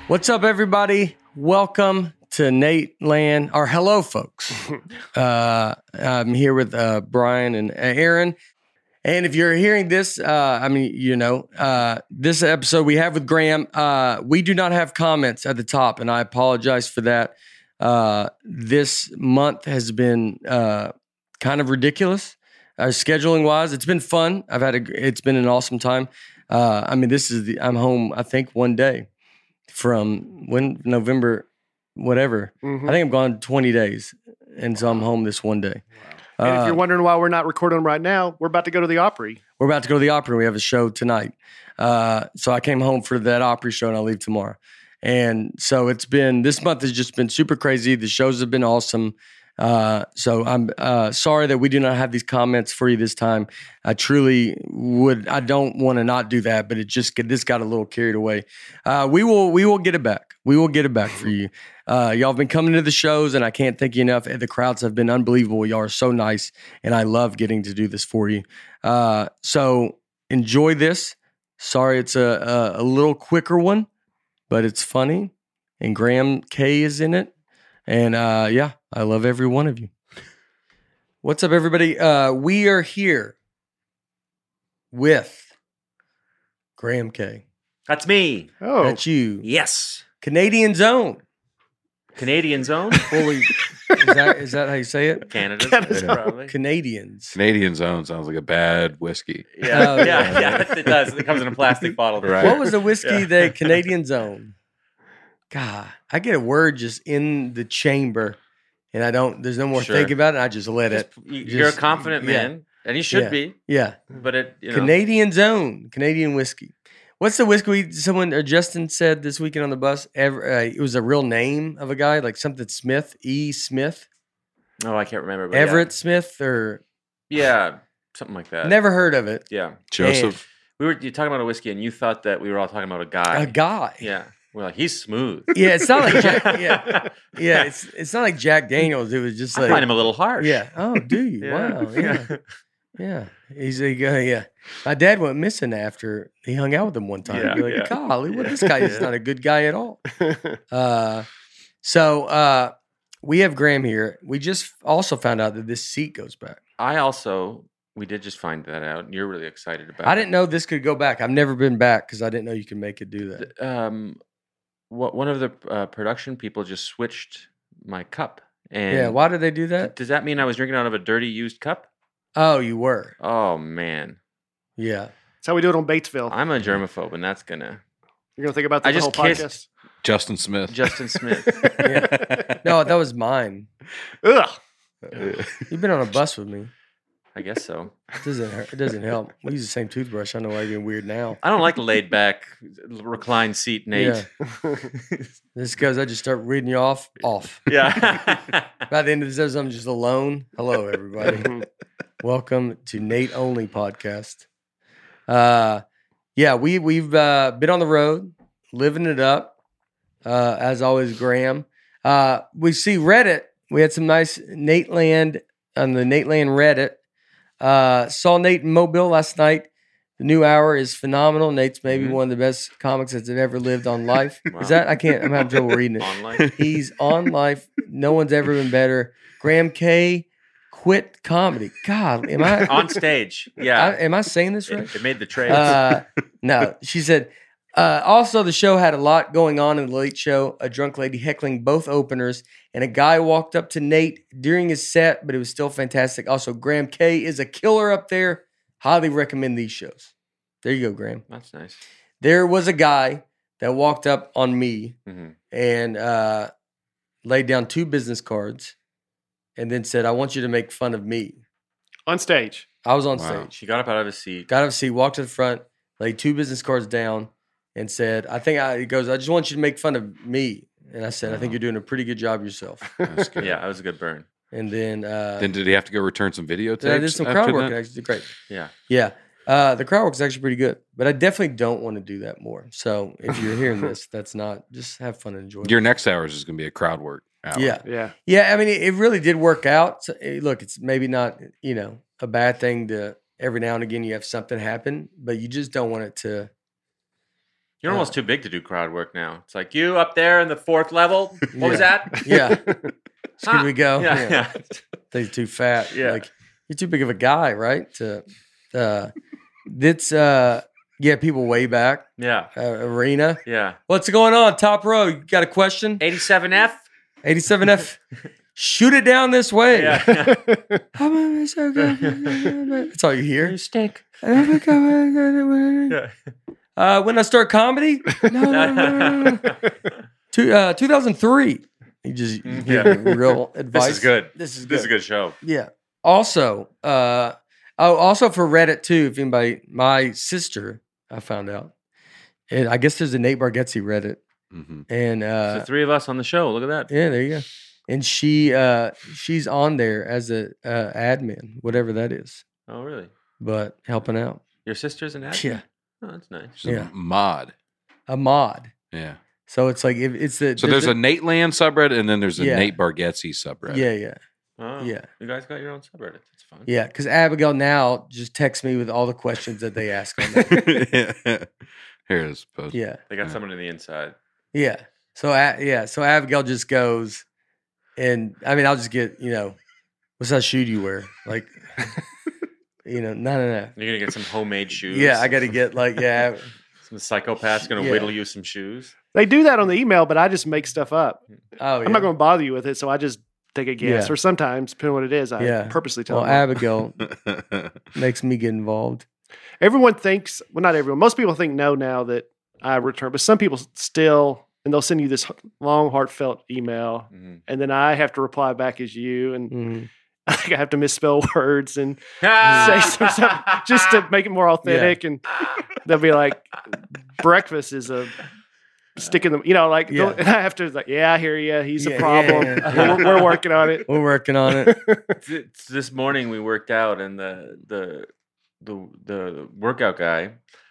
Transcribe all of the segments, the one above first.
What's up, everybody? Welcome to Nate Land, or hello, folks. I'm here with Brian and Aaron. And if you're hearing this, this episode we have with Graham, we do not have comments at the top, and I apologize for that. This month has been kind of ridiculous, scheduling wise. It's been fun. It's been an awesome time. I'm home, I think, one day from November, whatever. Mm-hmm. I think I'm gone 20 days, and so I'm home this one day. Wow. And if you're wondering why we're not recording them right now, we're about to go to the Opry. We're about to go to the Opry. We have a show tonight. So I came home for that Opry show, and I'll leave tomorrow. And so this month has just been super crazy. The shows have been awesome. So I'm sorry that we do not have these comments for you this time. I don't want to not do that, but this got a little carried away. We will get it back. We will get it back for you. Y'all have been coming to the shows, and I can't thank you enough. The crowds have been unbelievable. Y'all are so nice, and I love getting to do this for you. So enjoy this. Sorry, it's a little quicker one, but it's funny, and Graham K is in it. And I love every one of you. What's up, everybody? We are here with Graham K. That's me. Oh, That's you. Yes. Canadian Zone. Canadian Zone? Is that how you say it? Canada. Probably. Canadians. Canadian Zone sounds like a bad whiskey. Yeah, Oh, yeah, it does. It comes in a plastic bottle. Right. What was the whiskey that Canadian Zone? God, I get a word just in the chamber, and there's no more Sure. thinking about it. I just let it. You're a confident man, and you should be. Yeah. But Canadian Zone, Canadian whiskey. What's the whiskey? Justin said this weekend on the bus. It was a real name of a guy, like something Smith, E. Smith, Oh, I can't remember. But Everett Smith, or Yeah, something like that. never heard of it. Yeah. Joseph. You're talking about a whiskey, and you thought that we were all talking about a guy. A guy. Yeah. We're like, he's smooth. Yeah, it's not like Jack. Yeah. It's not like Jack Daniels. It was just I like find him a little harsh. Yeah. Oh, do you? Yeah. Wow. Yeah. Yeah. He's a guy. Yeah. My dad went missing after he hung out with him one time. Yeah, You're like, yeah. golly, this guy is not a good guy at all. So we have Graham here. We just also found out that this seat goes back. We did just find that out, and you're really excited about it. I didn't know this could go back. I've never been back because I didn't know you could make it do that. One of the production people just switched my cup. And Yeah. Why did they do that? does that mean I was drinking out of a dirty used cup? Oh, you were. Oh, man. Yeah. that's how we do it on Batesville. I'm a germaphobe, and that's going to... You're going to think about that I the whole just kissed- podcast? Justin Smith. Justin Smith. Yeah. No, that was mine. Ugh. You've been on a bus with me. I guess so. It doesn't help. We use the same toothbrush. I know why you're being weird now. I don't like laid back, reclined seat, Nate. This goes, I just start reading you off. Yeah. By the end of this episode, I'm just alone. Hello, everybody. Welcome to Nate Only Podcast. We've been on the road, living it up. As always, Graham. We see Reddit. We had some nice Nate Land on the Nate Land Reddit. Saw Nate in Mobile last night. The new hour is phenomenal. Nate's maybe Mhm. one of the best comics that's ever lived on Life. Wow. Is that? I'm having trouble reading it. Online. He's on Life. No one's ever been better. Graham K. Quit comedy. God, am I On stage. Yeah. am I saying this right? It made the trade. No, she said. Also, the show had a lot going on in the late show. A drunk lady heckling both openers, and a guy walked up to Nate during his set, but it was still fantastic. Also, Graham K is a killer up there. Highly recommend these shows. There you go, Graham. That's nice. There was a guy that walked up on me Mhm. and laid down 2 business cards and then said, I want you to make fun of me. On stage. I was on Wow. stage. She got up out of his seat. Got up, seat, walked to the front, laid 2 business cards down, and said, he goes, I just want you to make fun of me. And I said, I think you're doing a pretty good job yourself. That's good. Yeah, that was a good burn. And then, Then did he have to go return some videotapes? I did some after crowd work. that? Actually, great. Yeah. Yeah. The crowd work is actually pretty good, but I definitely don't want to do that more. So if you're hearing this, that's not, just have fun and enjoy it. Your next hours is going to be a crowd work hour. Yeah. Yeah. Yeah. I mean, it really did work out. So, look, it's maybe not, a bad thing to every now and again you have something happen, but you just don't want it to. You're almost too big to do crowd work now. It's like you up there in the 4th level. What was that? Yeah. Should we go? Yeah. They're too fat. Yeah. Like you're too big of a guy, right? People way back. Yeah. Arena. Yeah. What's going on? Top row. You got a question? 87F? 87F. Shoot it down this way. Yeah. That's all you hear. You stink. When I start comedy? No. 2003. You just give me real advice. This is good. This is This is a good show. Yeah. Also, also for Reddit too. If anybody, my sister, I found out, and I guess there's a Nate Bargatze Reddit, Mhm. and It's the 3 of us on the show. Look at that. yeah, there you go. And she's on there as a admin, whatever that is, Oh, really? but helping out. Your sister's an actor? Yeah, Oh, that's nice. She's Yeah. a mod. a mod. Yeah. So it's like if it's the So there's a Nate Land subreddit, and then there's a Yeah. Nate Bargatze subreddit. yeah. Oh, Yeah. You guys got your own subreddit. That's fun. Yeah, because Abigail now just texts me with all the questions that they ask on there. Here it is. Post. Yeah, They got Yeah. someone on the inside. yeah. So so Abigail just goes, and I mean I'll just get what's that shoe you wear? Like, no. You're going to get some homemade shoes. Yeah, I got to get Some psychopath's going to Yeah. whittle you some shoes. They do that on the email, but I just make stuff up. Oh, yeah. I'm not going to bother you with it, so I just take a guess. Yeah. Or sometimes, depending on what it is, I Yeah. purposely tell Well, them. Abigail makes me get involved. Everyone thinks, well, not everyone. Most people think no now that I return, but some people still, and they'll send you this long, heartfelt email, Mhm. and then I have to reply back as you, and Mhm. I think I have to misspell words and say some stuff just to make it more authentic. And they'll be like, breakfast is a stick in the, Yeah. and I have to like, yeah, I hear you. He's Yeah, a problem. yeah. We're working on it. We're working on it. This morning we worked out, and the workout guy,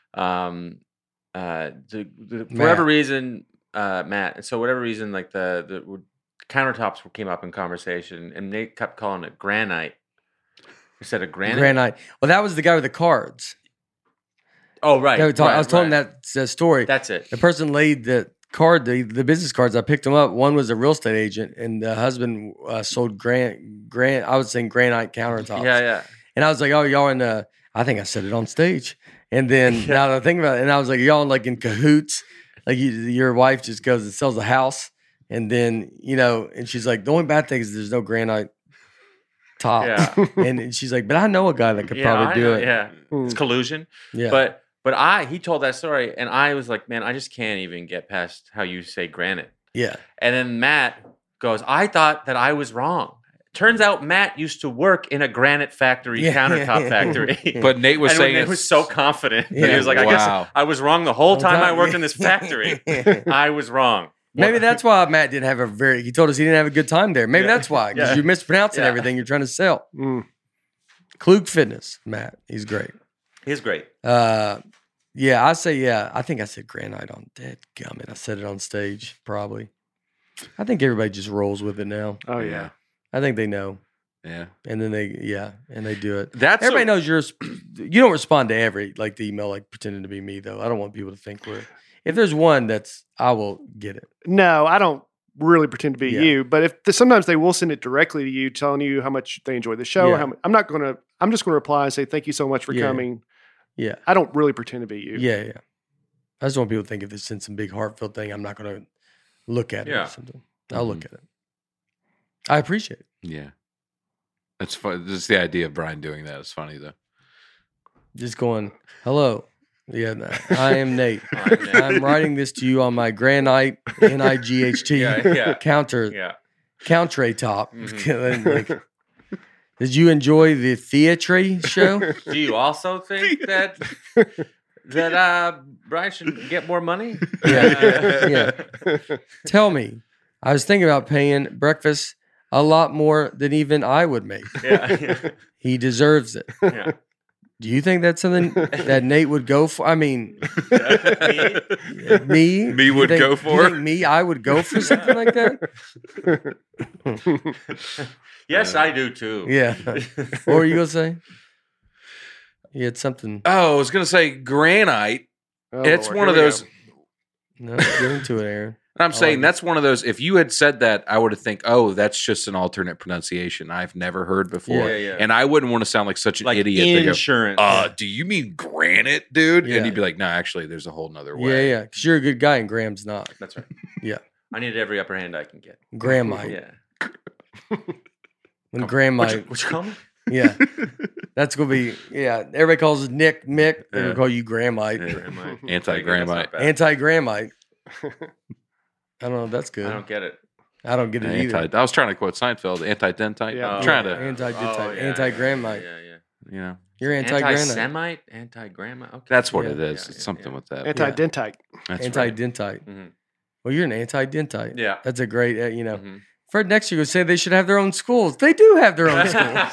for whatever reason, Matt. So whatever reason, like the countertops came up in conversation, and they kept calling it granite instead of granite. Granite. Well, that was the guy with the cards. Oh, right. I was telling that story. That's it. The person laid the card, the business cards. I picked them up. One was a real estate agent, and the husband sold I was saying granite countertops. Yeah. And I was like, "Oh, y'all in the?" I think I said it on stage. And then now that I think about it, and I was like, "Y'all like in cahoots? Like your wife just goes and sells a house, and then and she's like, the only bad thing is there's no granite top." Yeah. And she's like, "But I know a guy that could Yeah, probably I do know, it." Yeah, it's collusion. Yeah. But he told that story, and I was like, man, I just can't even get past how you say granite. Yeah. And then Matt goes, I thought that I was wrong. Turns out Matt used to work in a granite factory, countertop factory. But Nate was and saying he it's- was so confident. Yeah. He was like, I Wow. guess I was wrong the whole time I worked in this factory. I was wrong. Maybe that's why Matt didn't have he told us he didn't have a good time there. Maybe Yeah. that's why, because Yeah. you're mispronouncing Yeah. everything you're trying to sell. Mm. Klug Fitness, Matt. He's great. He's great. Yeah, I think I said granite on dead gummit. I said it on stage, probably. I think everybody just rolls with it now. Oh, yeah. I think they know. Yeah. And then they do it. That's Everybody knows you don't respond to every the email pretending to be me though. I don't want people to think if there's one I will get it. No, I don't really pretend to be Yeah. you, but sometimes they will send it directly to you, telling you how much they enjoy the show. Yeah. I'm just going to reply and say, thank you so much for Yeah. coming. Yeah. I don't really pretend to be you. Yeah. I just want people to think if they send some big heartfelt thing, I'm not going to look at it Yeah. or something. I'll look at it. I appreciate it. Yeah. That's fun. Just the idea of Brian doing that is funny though. Just going, hello. Yeah, I am Nate. I'm Nate. I'm writing this to you on my granite NIGHT Yeah. counter top. Mhm. Did you enjoy the theatre show? Do you also think that Brian should get more money? Yeah. Tell me. I was thinking about paying breakfast a lot more than even I would make. Yeah. He deserves it. Yeah. Do you think that's something that Nate would go for? I mean, me? Me would You think- go you for? think me? I would go for something like that? Yes, I do too. Yeah. What were you going to say? You had something. Oh, I was gonna say granite. Oh, It's Lord, one here of we those. go. No, get into it, Aaron. And I'm I saying like it. that's one of those. If you had said that, I would have think, oh, that's just an alternate pronunciation I've never heard before. Yeah. And I wouldn't want to sound like such an Like idiot. They go, insurance. do you mean granite, dude? Yeah. And you'd be like, no, actually, there's a whole nother Yeah, way. yeah. Because you're a good guy and Graham's not. That's right. Yeah. I need every upper hand I can get. Grahamite. Yeah. When Grahamite. What you call me? Yeah. That's going to be, everybody calls it Nick, Mick. They're going Yeah. to call you Grahamite. Grahamite. Anti-Grahamite. That's not bad. Anti-Grahamite. I don't know if that's good. I don't get it. I don't get it either. I was trying to quote Seinfeld, anti-dentite. Yeah. I'm trying to, Anti-dentite. yeah, Anti-Grahamite. Yeah. you know, You're anti-granite. Anti-Semite, anti-grandma. Okay. that's what Yeah. it is. Yeah, It's yeah, something yeah. with that. Anti-dentite. That's right. Anti-dentite. Mhm. Well, you're an anti-dentite. Yeah. That's a great, Mhm. Fred next year would say they should have their own schools. They do have their own schools.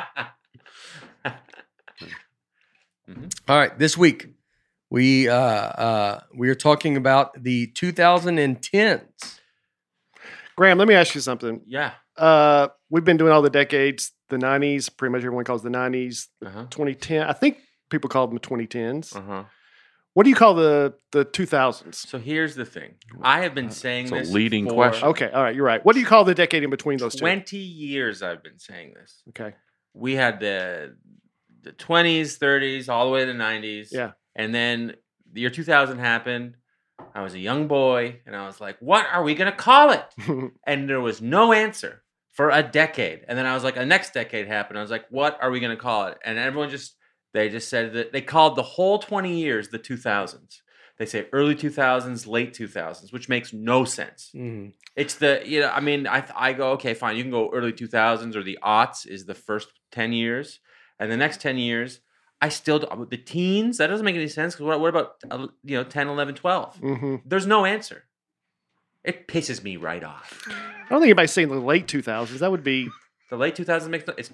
All right, this week we are talking about the 2010s. Graham, let me ask you something. Yeah. We've been doing all the decades, the 90s, pretty much everyone calls the 90s, Uh-huh. 2010. I think people call them the 2010s. Uh-huh. What do you call the 2000s? So here's the thing. I have been saying It's a this leading for question. Okay, all right, you're right. What do you call the decade in between those two? 20 years I've been saying this. Okay. We had the 20s, 30s, all the way to the 90s. Yeah. And then the year 2000 happened. I was a young boy, and I was like, what are we going to call it? And there was no answer for a decade. And then I was like, the next decade happened. I was like, what are we going to call it? And everyone they just said that they called the whole 20 years the 2000s. They say early 2000s, late 2000s, which makes no sense. Mhm. It's I go, okay, fine. You can go early 2000s or the aughts is the first 10 years. And the next 10 years, I still, the teens, that doesn't make any sense. Because what about, 10, 11, 12? hmm There's no answer. It pisses me right off. I don't think anybody's saying the late 2000s. That would be The late 2000s makes it's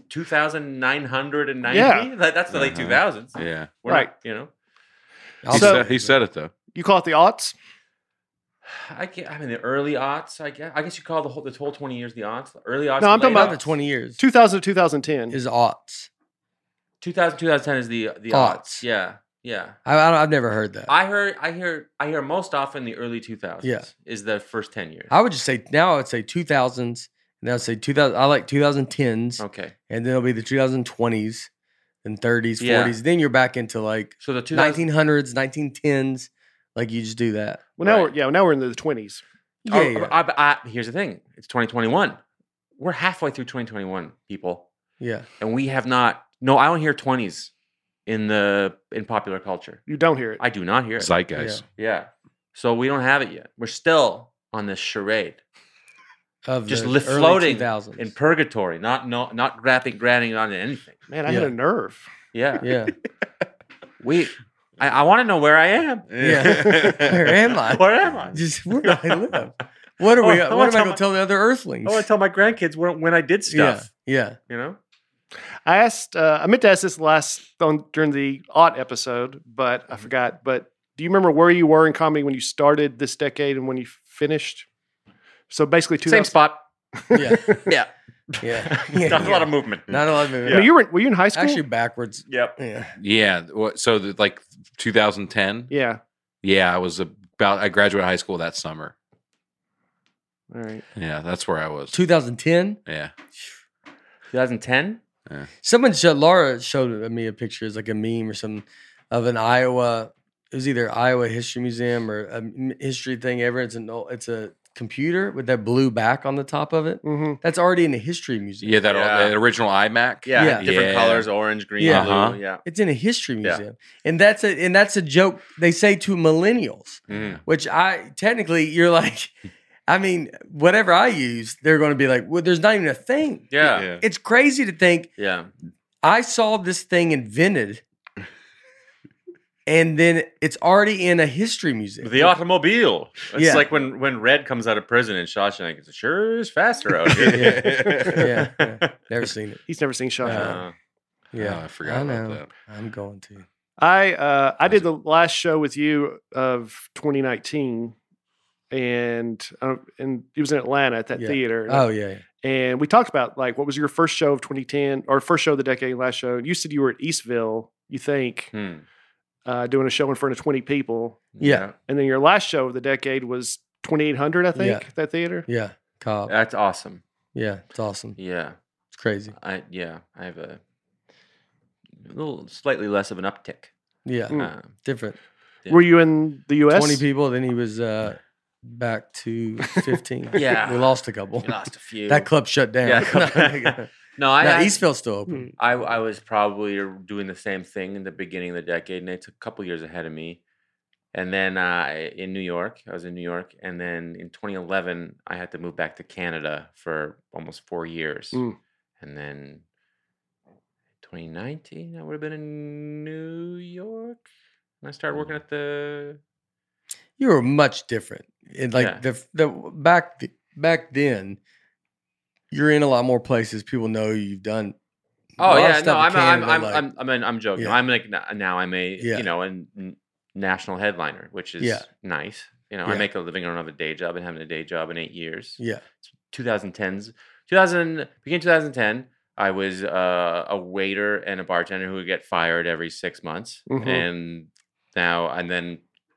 2,990. Yeah. That's the late Uh-huh. 2000s. Yeah. We're Right. not, I'll He, So- said, he said it, though. you call it the aughts. the early aughts, I guess you call the whole 20 years the aughts. The early aughts. No, I'm the talking late About the aughts. 20 years 2000 to 2010. is aughts. 2000, 2010 is the Aughts. aughts. Yeah. Yeah. I've never heard that. I hear most often the early 2000s Yeah. is the first 10 years. I would just say now I'd say 2000s. And I'd say 2000. I like 2010s, Okay. and then it'll be the 2020s and 30s, Yeah. 40s. Then you're back into like So the 2000, 1900s, 1910s. Like you just do that. Well, now Right. now we're in the 20s. Here's the thing. It's 2021. We're halfway through 2021, people. Yeah. And we have not no, I don't hear 20s in popular culture. You don't hear it. I do not hear it. Zeitgeist. Yeah. So we don't have it yet. We're still on this charade. Of Just the early floating 2000s. in purgatory, not granting onto anything. Man, I hit Yeah. a nerve. Yeah. Yeah. I want to know where I am. Yeah. Where am I? Where am I? Just where do I live? What are we? I What wanna am I tell going to tell the other Earthlings? I want to tell my grandkids when I did stuff. Yeah. You know? I meant to ask this during the aught episode, but I forgot. But do you remember where you were in comedy when you started this decade and when you finished? So basically, Same spot. Yeah. Yeah. Yeah. Not a lot of movement. Not a lot of I mean, were you in high school? Actually, backwards. Yep. Yeah. Yeah. So, like 2010? Yeah. Yeah, I graduated high school that summer. All right. Yeah, that's where I was. 2010. Yeah. 2010? Laura showed me a picture, it's like a meme or something, of an Iowa. It was either Iowa History Museum or a history thing ever. It's a computer with that blue back on the top of it. Mm-hmm. That's already in a history museum. Yeah, Yeah. that original iMac. Yeah. Yeah. Different Yeah. colors, orange, green, Yeah. blue. Uh-huh. Yeah. It's in a history Yeah. museum, and that's a joke they say to millennials. Mm. Which you're like, I mean, whatever I use, they're going to be like, well, there's not even a thing. Yeah. It's crazy to think Yeah. I saw this thing invented, and then it's already in a history museum. The automobile. It's Yeah. like when Red comes out of prison in Shawshank. It sure is faster out here. yeah, never seen it. He's never seen Shawshank. Uh, Yeah, Oh, I forgot about that. I'm going to. I did the last show with you of 2019, and it was in Atlanta at that Yeah. theater. Oh yeah. And we talked about like what was your first show of 2010 or first show of the decade, last show. You said you were at Eastville, you think, doing a show in front of 20 people. Yeah. And then your last show of the decade was 2,800, I think, Yeah. at that theater. Yeah. Cobb. That's awesome. Yeah. It's awesome. Yeah. It's crazy. I have a little slightly less of an uptick. Yeah. Uh, Different. Yeah. Were you in the U.S.? 20 people. Then he was back to 15. Yeah. We lost a couple. we lost a few. That club shut down. Yeah. No, no, I Eastville's still open. I was probably doing the same thing in the beginning of the decade, and it's a couple years ahead of me. And then in New York, I was in New York, and then in 2011, I had to move back to Canada for almost 4 years, and then 2019, I would have been in New York, and I started working at the. You were much different. And like Yeah. the back then, you're in a lot more places. People know you've done. a Oh lot of yeah, no, stuff in Canada, like- I'm joking. Yeah. I'm like now I'm a Yeah. a national headliner, which is Yeah. nice. Yeah. I make a living. I don't have a day job. I've been having a day job in 8 years. Yeah. 2010, beginning 2010, I was a waiter and a bartender who would get fired every 6 months, Mhm. and then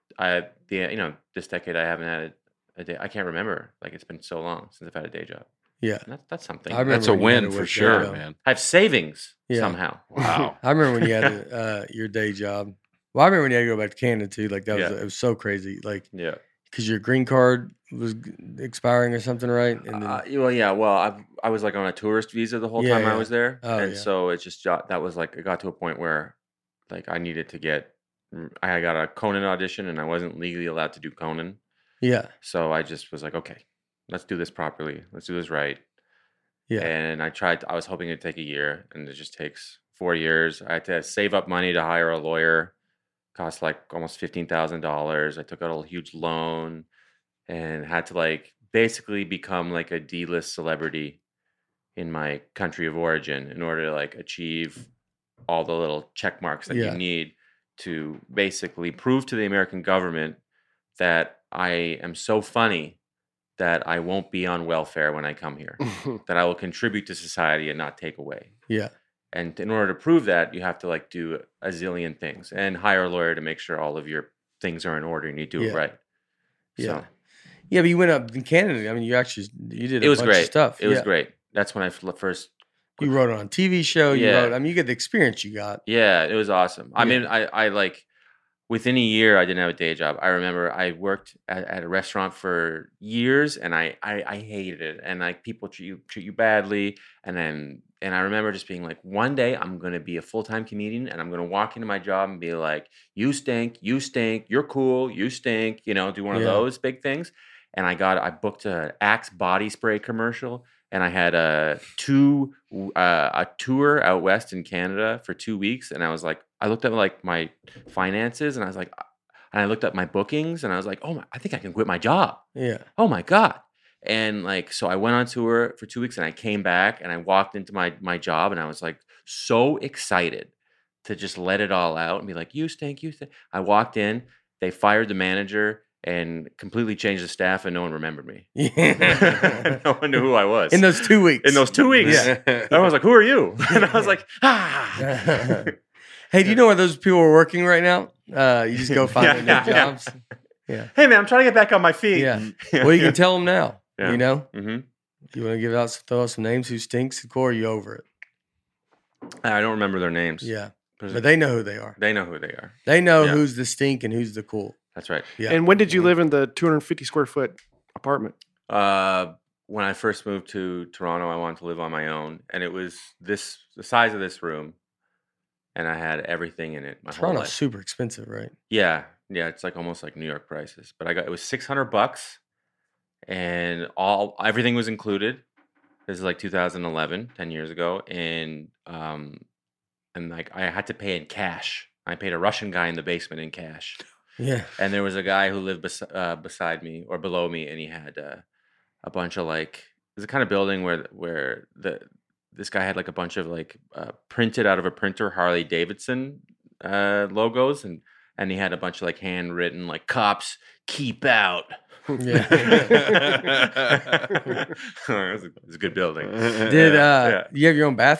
this decade I haven't had a day. I can't remember. Like it's been so long since I've had a day job. Yeah. And that's something. I remember That's a when you had win to for work sure, that job. man. I have savings Yeah. somehow. Wow. I remember when you had your day job. Well, I remember when you had to go back to Canada too. Like that was Yeah. it was so crazy. Like Yeah. because your green card was expiring or something, right? And then I was like on a tourist visa the whole Yeah, time I yeah. was there, Oh, and yeah. so it just that was like it got to a point where like I needed to get. I got a Conan audition, and I wasn't legally allowed to do Conan, yeah, so I just was like, okay, let's do this properly, let's do this right. yeah, And I was hoping it'd take a year, and it just takes 4 years. I had to save up money to hire a lawyer. Cost like almost $15,000. I took out a huge loan and had to like basically become like a D-list celebrity in my country of origin in order to like achieve all the little check marks that Yeah. you need to basically prove to the American government that I am so funny that I won't be on welfare when I come here, that I will contribute to society and not take away. yeah, And in order to prove that, you have to like do a zillion things and hire a lawyer to make sure all of your things are in order and you do Yeah. it right. yeah. So Yeah, but you went up in Canada. I mean, you did a it was bunch of great. stuff. It was Yeah. great. That's when I first. You wrote on a TV show. You Yeah. wrote. I mean, you get the experience you got. Yeah, it was awesome. I Yeah. mean, I like within a year I didn't have a day job. I remember I worked at a restaurant for years and I hated it. And like people treat you badly. And I remember just being like, one day I'm gonna be a full-time comedian and I'm gonna walk into my job and be like, you stink, you're cool, you stink, do one of Yeah. those big things. And I booked a Axe body spray commercial. And I had a tour out west in Canada for 2 weeks. And I was like, I looked at like my finances and I was like, and I looked at my bookings and I was like, I think I can quit my job. Yeah, Oh my God. And like, so I went on tour for 2 weeks and I came back and I walked into my job and I was like so excited to just let it all out and be like, you stink. I walked in, they fired the manager and completely changed the staff and no one remembered me. yeah. No one knew who I was. In those 2 weeks. In those 2 weeks. Yeah. Everyone was like, who are you? And I was like, Hey, do you know where those people are working right now? You just go find their new Yeah. jobs. Yeah, Hey man, I'm trying to get back on my feet. yeah. Well, you can tell them now. Yeah. You know, hmm you want to throw out some names. Who stinks? Or are you over it? I don't remember their names. Yeah, but they know who they are. They know who they are. They know Yeah. who's the stink and who's the cool. That's right. Yeah. And when did you live in the 250 square foot apartment? When I first moved to Toronto, I wanted to live on my own, and it was the size of this room, and I had everything in it. My whole Toronto's life. super expensive, right? Yeah, it's like almost like New York prices. But it was $600, and everything was included. This is like 2011, 10 years ago, and like I had to pay in cash. I paid a Russian guy in the basement in cash. Yeah. And there was a guy who lived beside me or below me, and he had a bunch of like there's a kind of building where this guy had like a bunch of like printed out of a printer Harley Davidson logos, and he had a bunch of like handwritten like cops keep out. Yeah. It was a good building. Did Yeah. you have your own bathroom?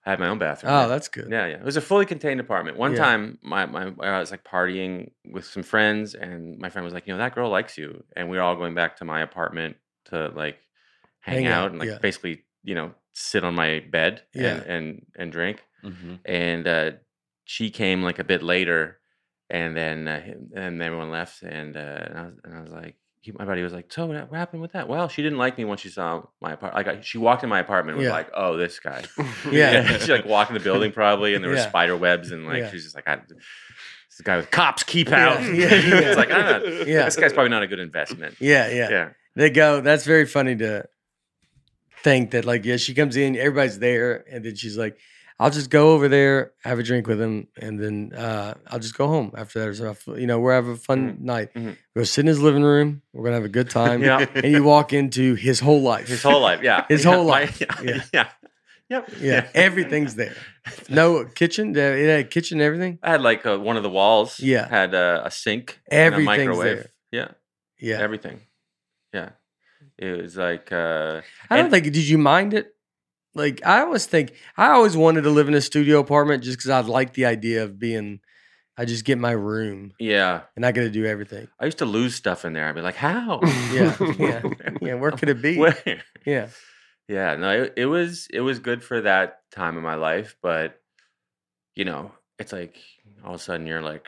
I had my own bathroom. Oh, that's good. Yeah. It was a fully contained apartment. One Yeah. time, I was like partying with some friends, and my friend was like, that girl likes you, and we were all going back to my apartment to like hang out and like yeah. basically, sit on my bed Yeah. and drink. Mhm. And she came like a bit later, and then everyone left, and I was like. My buddy was like, "So what happened with that?" Well, she didn't like me when she saw my apartment. Like she walked in my apartment and was Yeah. like, "Oh, this guy." Yeah. She like walked in the building probably, and there were Yeah. spider webs, and like Yeah. she's just like, "This guy with cops keep out." Yeah. It's like, Yeah. this guy's probably not a good investment. Yeah. Yeah, They go. That's very funny to think that like she comes in, everybody's there, and then she's like, "I'll just go over there, have a drink with him, and then I'll just go home after that." Or something. We're having a fun night. Mhm. We'll sit in his living room. We're gonna have a good time. Yeah. And you walk into his whole life. His whole life. Yeah, His whole life. Yeah. Yeah. Yep. Yeah, everything's there. No kitchen. It had a kitchen. And everything. I had like one of the walls. Yeah. Had a sink. And a Everything's microwave. there. Yeah. Yeah. Everything. Yeah. It was like. I don't think. Did you mind it? Like I always wanted to live in a studio apartment just because I like the idea of being. I just get my room Yeah. and I got to do everything. I used to lose stuff in there. I'd be like, how? Yeah, yeah. Where could it be? Where? Yeah, Yeah, no, it was good for that time in my life, but it's like all of a sudden you're like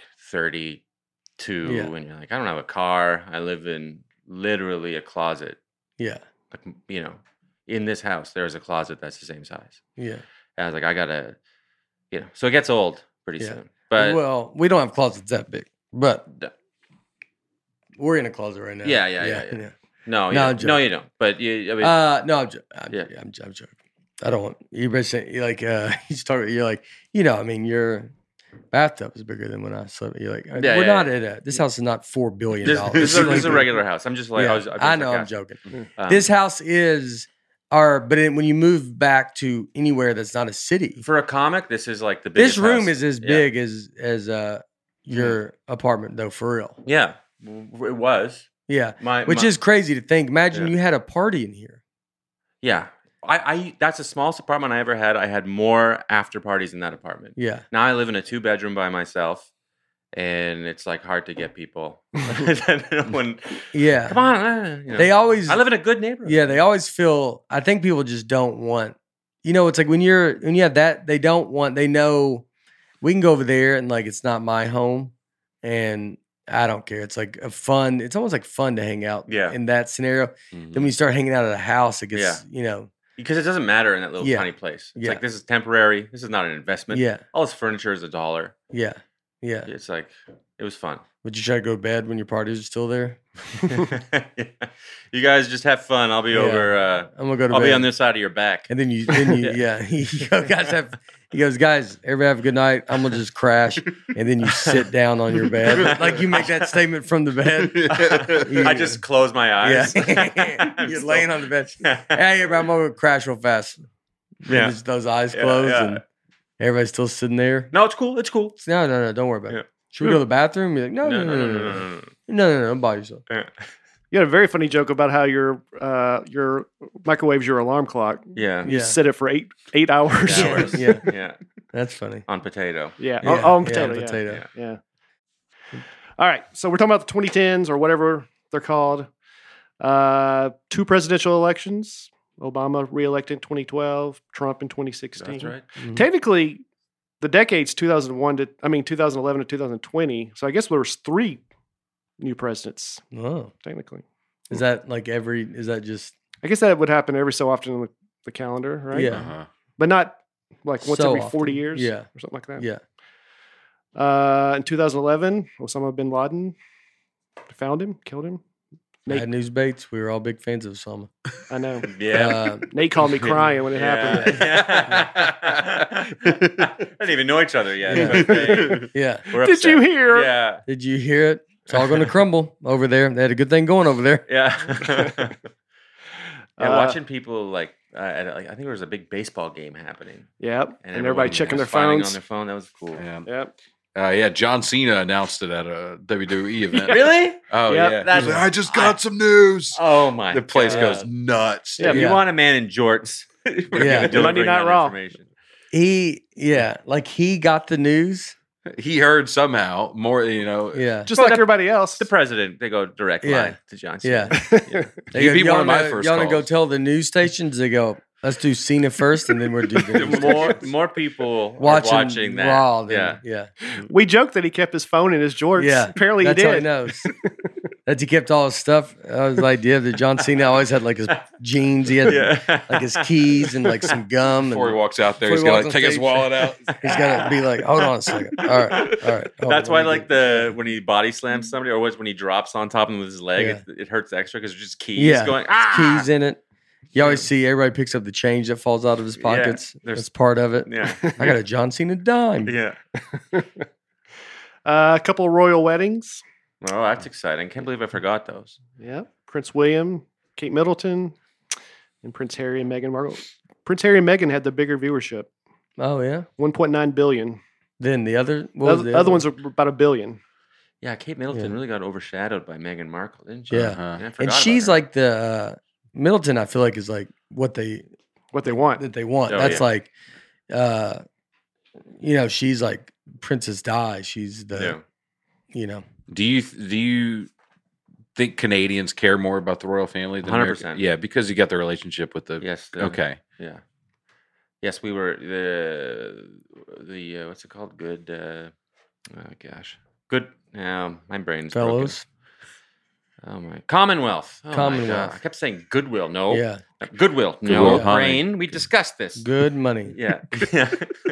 32 Yeah. and you're like, I don't have a car. I live in literally a closet. yeah, Like, in this house, there's a closet that's the same size. yeah. And I was like, I gotta, so it gets old pretty Yeah. soon. But Well, we don't have closets that big, but D- we're in a closet right now. Yeah. No, no, I'm no, you don't. But I mean, No, I'm Yeah. joking. I don't want you. Basically, like he's talking. You're like, I mean, your bathtub is bigger than when I slept. You're like, Yeah, we're yeah, not at this house is not $4 billion. this is a regular house. I'm just like, Yeah, I I'm know. like, I'm joking. um, This house is when you move back to anywhere that's not a city, for a comic, this is like the biggest this room house. is as Yeah. big as your apartment, though, for real. Yeah, it was. Yeah, My which is crazy to think. Imagine Yeah. you had a party in here. yeah. I that's the smallest apartment I ever had. I had more after parties in that apartment. Yeah, Now I live in a 2-bedroom by myself, and it's like hard to get people. When yeah. come on, They always. I live in a good neighborhood. Yeah, they always feel. I think people just don't want. It's like when you have that, they don't want. They know we can go over there and like it's not my home, and I don't care. It's like a fun. It's almost like fun to hang out. Yeah. In that scenario, Mhm. then when you start hanging out at a house, it gets because it doesn't matter in that little Yeah. tiny place. It's Yeah. like this is temporary. This is not an investment. Yeah, All this furniture is $1. yeah, yeah. It's like it was fun. Would you try to go to bed when your parties are still there? Yeah. You guys just have fun. I'll be Yeah. over. I'm gonna go to I'll bed. be on this side of your back. And then you yeah. He goes, guys, everybody have a good night. I'm gonna just crash, and then you sit down on your bed, like you make that statement from the bed. I just close my eyes. Yeah, you're laying on the bed. Hey, everybody, I'm gonna crash real fast. Yeah. And just those eyes Yeah, closed, yeah. and everybody's still sitting there. No, it's cool. It's cool. No, don't worry about Yeah. it. Should we go to the bathroom? You're like, no, don't bother yourself. Yeah. You had a very funny joke about how your microwave's your alarm clock. Yeah. You Yeah. set it for eight hours. Hours. Yeah, Yeah. that's funny. On potato. Yeah, Yeah, on yeah, potato. on Yeah, potato. Yeah. All right, so we're talking about the 2010s or whatever they're called. 2 presidential elections. Obama reelected in 2012, Trump in 2016. That's right. Mhm. Technically, the decade's 2011 to 2020. So I guess there was 3 new presidents, Oh, technically. is that like is that just I guess that would happen every so often in the calendar, right? Yeah. Uh-huh. But not like once So every often. 40 years Yeah. or something like that. yeah? In 2011, Osama bin Laden found him, killed him. Nate- Bad News Bates. We were all big fans of Osama. I know. Yeah. Nate called me crying when it happened. I didn't even know each other yet. Yeah. but they Yeah. were Did you upset. hear? Yeah. Did you hear it? It's all going to crumble over there. They had a good thing going over there. Yeah. Yeah, Uh, watching people like, I think there was a big baseball game happening, Yep. And everybody everyone checking their was fighting phones. on their phone. That was cool. Yeah. Yep. Yeah, John Cena announced it at a WWE event. Really? Oh, Yep. yeah. That's- He's like, I just got some news. Oh my! The place God. goes nuts. Yeah, If you Yeah. want a man in jorts, we're Yeah. gonna deliver Monday Night that Raw. information. Like he got the news. He heard somehow more, Yeah. Just like everybody else. The president, they go direct line to John Cena. Yeah. He'd be one of my first Y'all want to go calls. tell the news stations? They go, let's do Cena first, and then we'll do the news stations. More people watching that. Raw. Yeah. Yeah. We joked that he kept his phone in his jorts. Yeah. Apparently That's he how he did. knows. That he kept all his stuff. I was like, yeah, that John Cena always had like his jeans. He had like his keys and like some gum. Before he And walks out there, Before he's he got walks to on take his stage. wallet out. he's got to be like, hold on a second. All right. Hold That's on, why, let me like when he body slams somebody, or when he drops on top of him with his leg, Yeah. it hurts extra because there's just keys Yeah. going. keys in it. You always see everybody picks up the change that falls out of his pockets. there's- That's part of it. Yeah, I got a John Cena dime. yeah. A couple of royal weddings. Oh, that's exciting! Can't believe I forgot those. Yeah. Prince William, Kate Middleton, and Prince Harry and Meghan Markle. Prince Harry and Meghan had the bigger viewership, Oh yeah. 1.9 billion. Then the other, what The was the other ones are about $1 billion. Yeah, Kate Middleton Yeah. really got overshadowed by Meghan Markle, didn't she? Yeah. I And forgot she's about her. like the Middleton. I feel like is like what they Want. that they want. Oh, That's yeah. like, she's like Princess Di. She's the, Yeah. Do you think Canadians care more about the royal family than 100%. Americans? Yeah, because you got the relationship with the. Yes. Okay. Yeah. Yes, we were the what's it called? Good. Oh gosh. Good. My brain's broken. fellows. Oh my Commonwealth. Oh my Commonwealth. God. I kept saying Goodwill. No. Yeah. Goodwill. Goodwill, No. honey. Brain. We discussed this. Good money. Yeah. Yeah.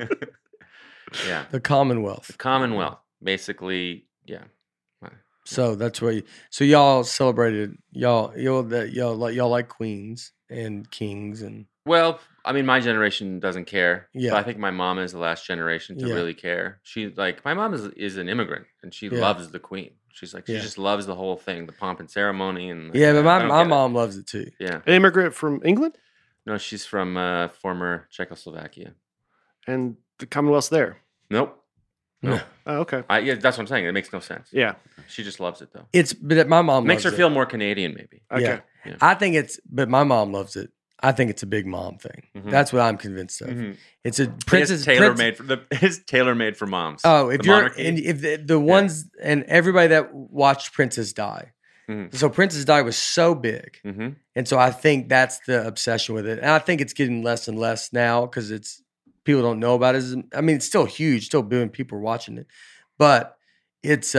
Yeah. The Commonwealth. Commonwealth. Basically. Yeah. So that's where. So y'all celebrated. Y'all like queens and kings and Well, I mean, my generation doesn't care. Yeah. But I think my mom is the last generation to Yeah. really care. She my mom is an immigrant and she Yeah. loves the queen. She's like, she Yeah. just loves the whole thing, the pomp and ceremony. And yeah. But I my don't get it. mom loves it too. Yeah. An immigrant from England, No, she's from former Czechoslovakia. and the Commonwealth's there. Nope. No. Oh, okay. Yeah, that's what I'm saying. It makes no sense. Yeah. She just loves it though. But my mom Makes her loves it. feel more Canadian, maybe. Okay. Yeah. I think but my mom loves it. I think it's a big mom thing. Mhm. That's what I'm convinced of. Mhm. It's a It's princess. tailor made for it's tailor made for moms. Oh, if The you're monarchy. and if the ones and everybody that watched Princess Di, Mhm. so Princess Di was so big, Mm-hmm. and so I think that's the obsession with it. And I think it's getting less and less now because people don't know about it. I mean, it's still huge, still billion people are watching it, but it's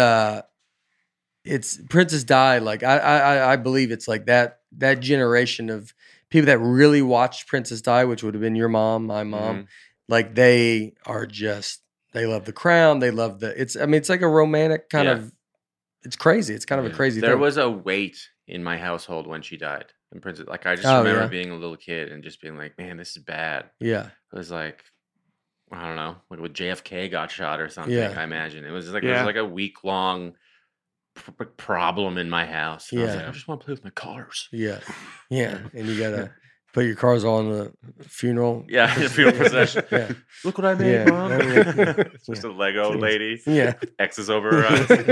Princess Di. Like I believe it's like that generation of people that really watched Princess Di, which would have been your mom, my mom. Mhm. Like they are just they love the crown. They love it's like a romantic kind Yeah. of. It's crazy. It's kind of a crazy There thing. was a weight in my household when she died. And Princess, like I just Oh, remember yeah. being a little kid and just being like, "Man, this is bad." Yeah. It was like, I don't know, like when JFK got shot or something. Yeah. I imagine it was like Yeah. a week long problem in my house. And I was Yeah. like, I just want to play with my cars. Yeah. Yeah. And you gotta put your cars on the funeral. Yeah, the funeral procession. Yeah. Look what I made, Yeah. Mom. Yeah. It's just a Lego lady. Yeah. X's over her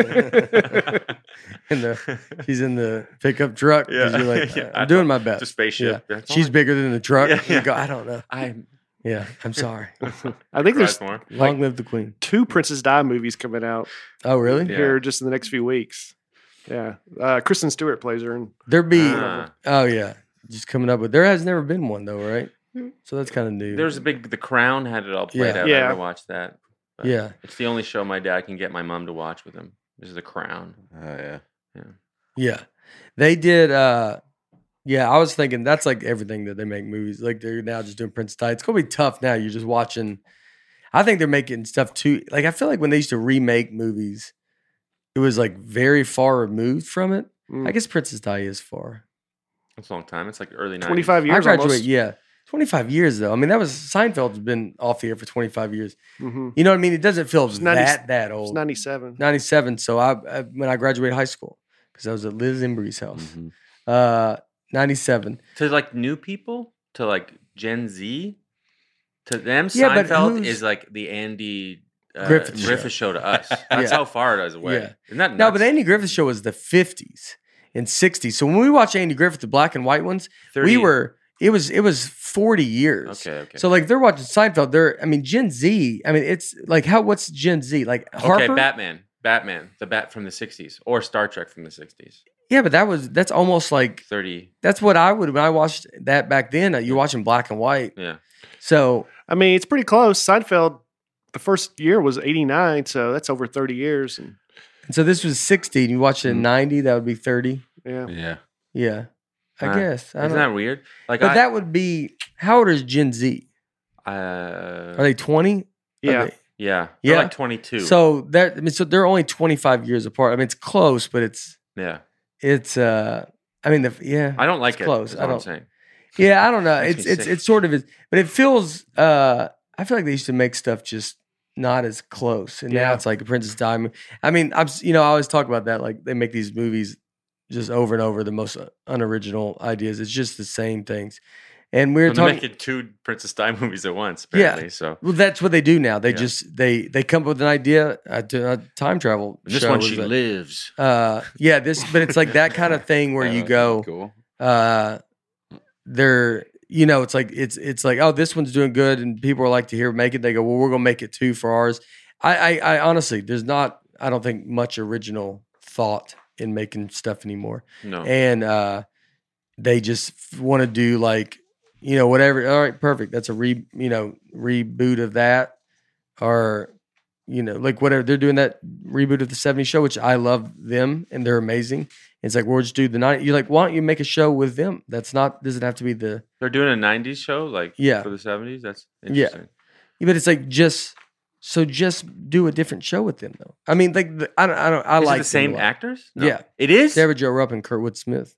eyes. And she's in the pickup truck. 'cause Yeah. You're like, Yeah, I'm doing my best. It's a spaceship. Yeah. That's She's all bigger than the truck. Yeah, You yeah. go, I don't know. I'm Yeah. I'm sorry. I think there's cries more. Long live the queen. 2 Princess Di movies coming out Oh, really? Yeah. here just in the next few weeks. Yeah. Kristen Stewart plays her. And There be. Ah. Oh, yeah. Just coming up with. There has never been one, though, right? So that's kind of new. There's a big. The Crown had it all played Yeah. out. Yeah. I never watched that. But Yeah. it's the only show my dad can get my mom to watch with him. This is The Crown. Oh, yeah. Yeah. They did yeah, I was thinking that's like everything that they make movies. Like they're now just doing Prince Di. It's gonna be tough now. You're just watching. I think they're making stuff too. Like I feel like when they used to remake movies, it was like very far removed from it. Mm. I guess Princess Di is far. It's a long time. It's like early 90s. 25 I years graduated, almost. yeah. 25 years though. I mean, that was Seinfeld's been off the air for 25 years. Mm-hmm. You know what I mean? It doesn't feel It's 90 that It's old. 97. 97. So I when I graduated high school, because I was at Liz Embry's house. Mhm. 97. To like new people, to like Gen Z, to them, Yeah, but Seinfeld who's- is like the Andy Griffith show to us. That's Yeah. how far it is away. Yeah. Isn't that No, nuts? but the Andy Griffith show was the 50s and 60s. So when we watch Andy Griffith, the black and white ones, 30 we were It was 40 years. Okay. So like they're watching Seinfeld. I mean, Gen Z. I mean, it's like what's Gen Z like? Harper? Okay, Batman, the Bat from the '60s, or Star Trek from the '60s. Yeah, but that's almost like 30. that's what I would when I watched that back then. You're watching black and white. Yeah. So I mean, it's pretty close. Seinfeld, the first year was 89, so that's over 30 years. And so this was 60. And you watched it in 90. That would be 30. yeah. Yeah. Yeah, I Huh. guess. I Isn't don't that weird? Like, But that would be how old is Gen Z? uh, Are they 20? Yeah. yeah, Yeah. They're like 22. So so they're only 25 years apart. I mean, it's close, but it's yeah, I mean, yeah. I don't like It's it. close. Is I what I'm don't- saying. Yeah, I don't know. Makes me sick. It's sort of, but it feels. I feel like they used to make stuff just not as close, and now Yeah. it's like a Princess Diamond. I mean, I always talk about that. Like they make these movies just over and over, the most unoriginal ideas. It's just the same things, and we were Well, they're talking. making 2 Princess Di movies at once. Yeah. Apparently, so Well, that's what they do now. They Yeah. just they come up with an idea. Time travel. And this show one was she like- lives. Yeah, but it's like that kind of thing where you go. Cool. They're it's like it's like, oh, this one's doing good and people are like to hear make it. They go, well, we're gonna make it too for ours. I honestly, there's not, I don't think much original thought in making stuff anymore, No, and they just want to do like whatever. All right, perfect. That's a reboot of that, or like whatever they're doing, that reboot of the '70s show, which I love them and they're amazing. It's like, we'll just do the 90s. You're like, why don't you make a show with them? That's not, doesn't have to be the, they're doing a '90s show, like Yeah. for the '70s. That's Yeah. interesting. but it's like just do a different show with them though. I mean, like I Is like it the same them a lot. actors? Yeah. it is. Sarah Jo Rupp and Kurtwood Smith.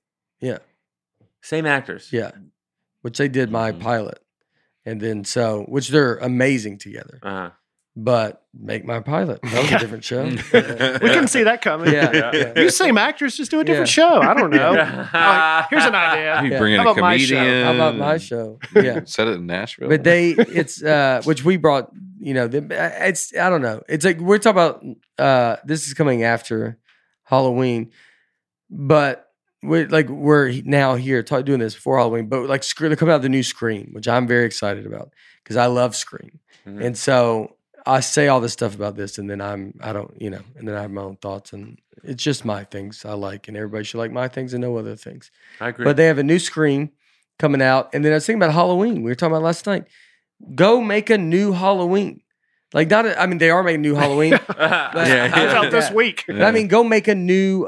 Same actors. Yeah, which they did my Mhm. pilot, and then which they're amazing together. Uh-huh. But make my pilot. That was a different show. We couldn't see that coming. Yeah. Yeah. You same actors, just do a different Yeah. show. I don't know. Yeah. Like, here's an idea. You Yeah. bring in How a about my show? comedian. How about my show? Yeah. Set it in Nashville. But it's which we brought, it's I don't know. It's like we're talking about this is coming after Halloween, but we're now here doing this before Halloween. But like they're coming out with the new Scream, which I'm very excited about because I love Scream, Mhm. and so I say all this stuff about this, and then and then I have my own thoughts, and it's just my things I like, and everybody should like my things and no other things. I agree. But they have a new Scream coming out. And then I was thinking about Halloween. We were talking about last night. Go make a new Halloween. Like they are making a new Halloween. Yeah, Comes out this Yeah. week. But I mean, go make a new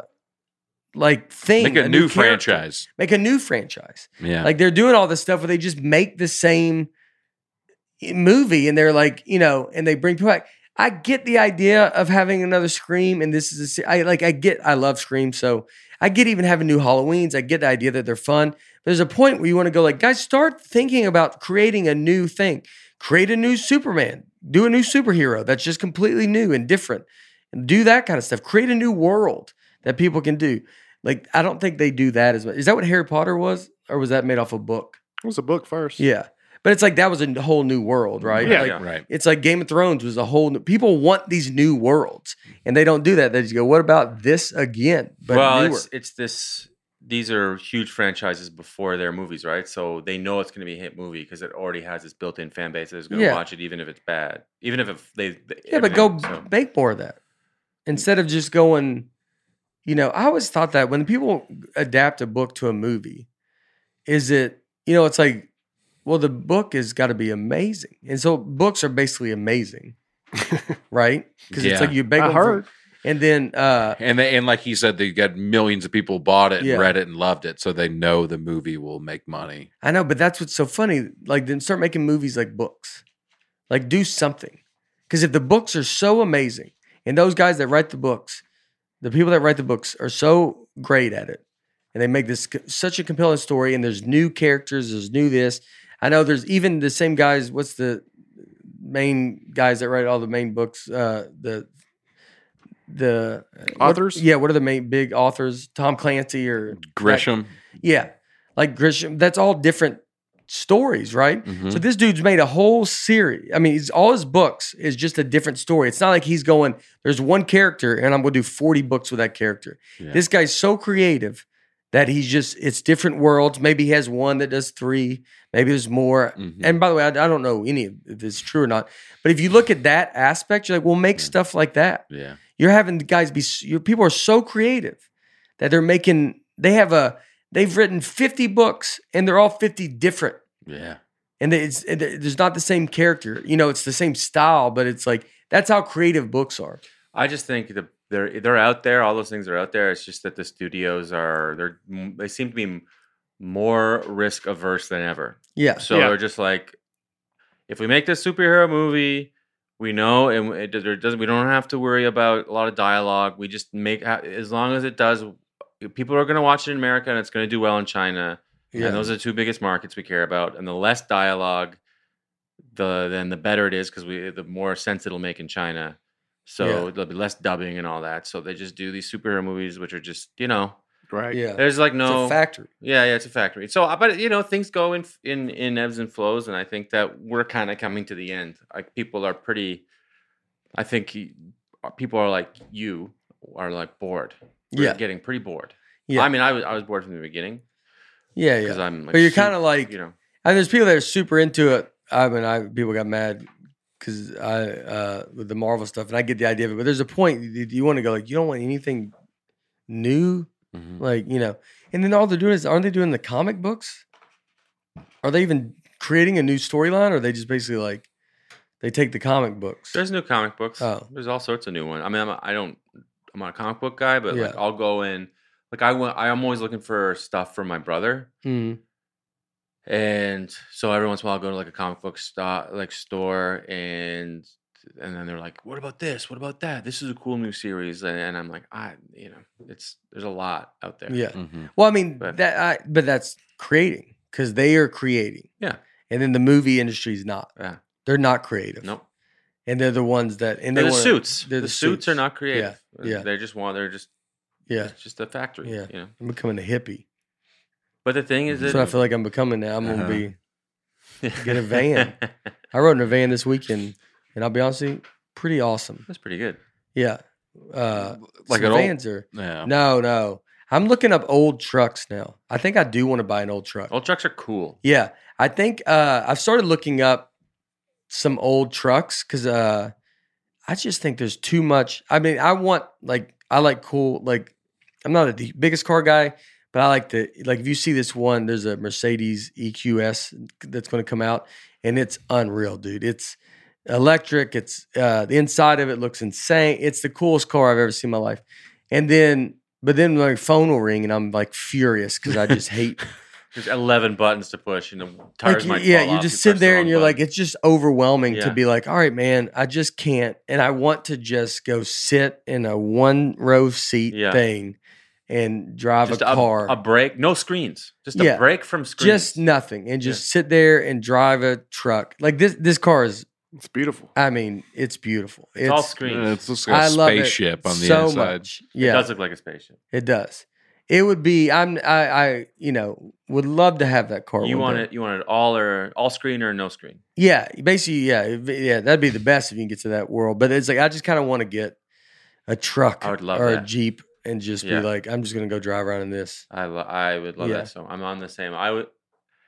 thing. Make a new character. franchise. Make a new franchise. Yeah. Like they're doing all this stuff where they just make the same movie and they're like, and they bring people back. I get the idea of having another Scream, and this is I love Scream, so I get even having new Halloweens. I get the idea that they're fun. There's a point where you want to go like, guys, start thinking about creating a new thing. Create a new Superman. Do a new superhero that's just completely new and different. And do that kind of stuff. Create a new world that people can do. Like, I don't think they do that as much. Is that what Harry Potter was? Or was that made off a book? It was a book first. Yeah. But it's like that was a whole new world, right? Yeah. Like, Yeah. Right. it's like Game of Thrones was a whole new, people want these new worlds and they don't do that. They just go, what about this again? But well, newer. it's this. These are huge franchises before their movies, right? So they know it's going to be a hit movie because it already has this built-in fan base that's going to Yeah. watch it, even if it's bad, even if Yeah, but go everything, so. make more of that instead of just going. I always thought that when people adapt a book to a movie, is it it's like, well, the book has got to be amazing, and so books are basically amazing, right? Because it's Yeah. like you beg I them for- heard. and then And like he said, they got millions of people bought it, Yeah. and read it, and loved it, so they know the movie will make money. I know, but that's what's so funny. Like, then start making movies like books. Like, do something. Because if the books are so amazing, and those guys that write the books, the people that write the books are so great at it, and they make this such a compelling story, and there's new characters, there's new this. I know there's even the same guys. What's the main guys that write all the main books? The Authors? What are the main big authors? Tom Clancy or Grisham. yeah, like Grisham. That's all different stories, right? Mhm. So this dude's made a whole series. I mean, all his books is just a different story. It's not like he's going, there's one character and I'm going to do 40 books with that character. Yeah. This guy's so creative that it's different worlds. Maybe he has one that does 3. Maybe there's more. Mhm. And by the way, I don't know if it's true or not. But if you look at that aspect, you're like, well, make stuff like that. Yeah. You're having the guys people are so creative that they've written 50 books and they're all 50 different. Yeah. And there's not the same character. It's the same style, but it's like, that's how creative books are. I just think they're out there. All those things are out there. It's just that the studios they seem to be more risk averse than ever. Yeah. So Yeah. they're just like, if we make this superhero movie, we know, and we don't have to worry about a lot of dialogue. We just make, as long as it does, people are going to watch it in America, and it's going to do well in China. Yeah. And those are the 2 biggest markets we care about. And the less dialogue, then the better it is, because the more sense it'll make in China. So Yeah. there'll be less dubbing and all that. So they just do these superhero movies, which are just, Right. Yeah. there's like It's no a factory. Yeah, it's a factory. So, but things go in ebbs and flows, and I think that we're kind of coming to the end. Like people are I think people are like bored. We're Yeah. getting pretty bored. Yeah. I mean, I was bored from the beginning Yeah. because Yeah. I'm like, But you're kind of like, you know, and there's people that are super into it. People got mad because with the Marvel stuff, and I get the idea of it. But there's a point you want to go like, you don't want anything new, Mhm. like And then all they're doing aren't they doing the comic books? Are they even creating a new storyline, or are they just basically like they take the comic books? there's new comic books. Oh. There's all sorts of new ones. I mean, I'm not a comic book guy, but like Yeah. I'll go in. Like I'm always looking for stuff for my brother. Mhm. And so every once in a while, I'll go to like a comic book store, and then they're like, "What about this? What about that? This is a cool new series." And I'm like, there's a lot out there. Yeah. Mhm. Well, I mean But- but that's creating because they are creating. Yeah. And then the movie industry's not. Yeah. They're not creative. Nope. And they're the ones that They're the suits. They're The suits are not creative. Yeah. They're just Yeah. it's just a factory. Yeah. I'm becoming a hippie. But the thing is That's that what I feel like I'm becoming now. I'm gonna Uh-huh. be. Get a van. I rode in a van this weekend, and I'll be honest with you, pretty awesome. That's pretty good. Yeah. Like Some an old- vans are. Yeah. No. I'm looking up old trucks now. I think I do want to buy an old truck. Old trucks are cool. Yeah. I think I've started looking up some old trucks because I just think there's too much. I mean, I like cool, like, I'm not the biggest car guy, but I like if you see this one, there's a Mercedes EQS that's going to come out, and it's unreal, dude. It's electric. It's the inside of it looks insane. It's the coolest car I've ever seen in my life. But then my phone will ring, and I'm like furious because I just hate. There's 11 buttons to push, and the tires might fall you off. just press sit the there wrong and you're button. like, it's just overwhelming to Yeah. be like, all right, man, I just can't. And I want to just go sit in a 1-row seat Yeah. thing and drive just a car. a brake, no screens, just Yeah. a break from screens. Just nothing. And just sit there and drive a truck. Like this car is, It's beautiful. I mean, it's beautiful. It's all screens. It's just like a I love it spaceship on the so inside. much. It Yeah, does look like a spaceship. it does. It would be, I would love to have that car. You one want day. it? You want it all screen or no screen? Yeah, basically, yeah. That'd be the best if you can get to that world. But it's like I just kind of want to get a truck I would love or a that. Jeep and just Yeah. be like, I'm just gonna go drive around in this. I would love Yeah. that. So I'm on the same. I would,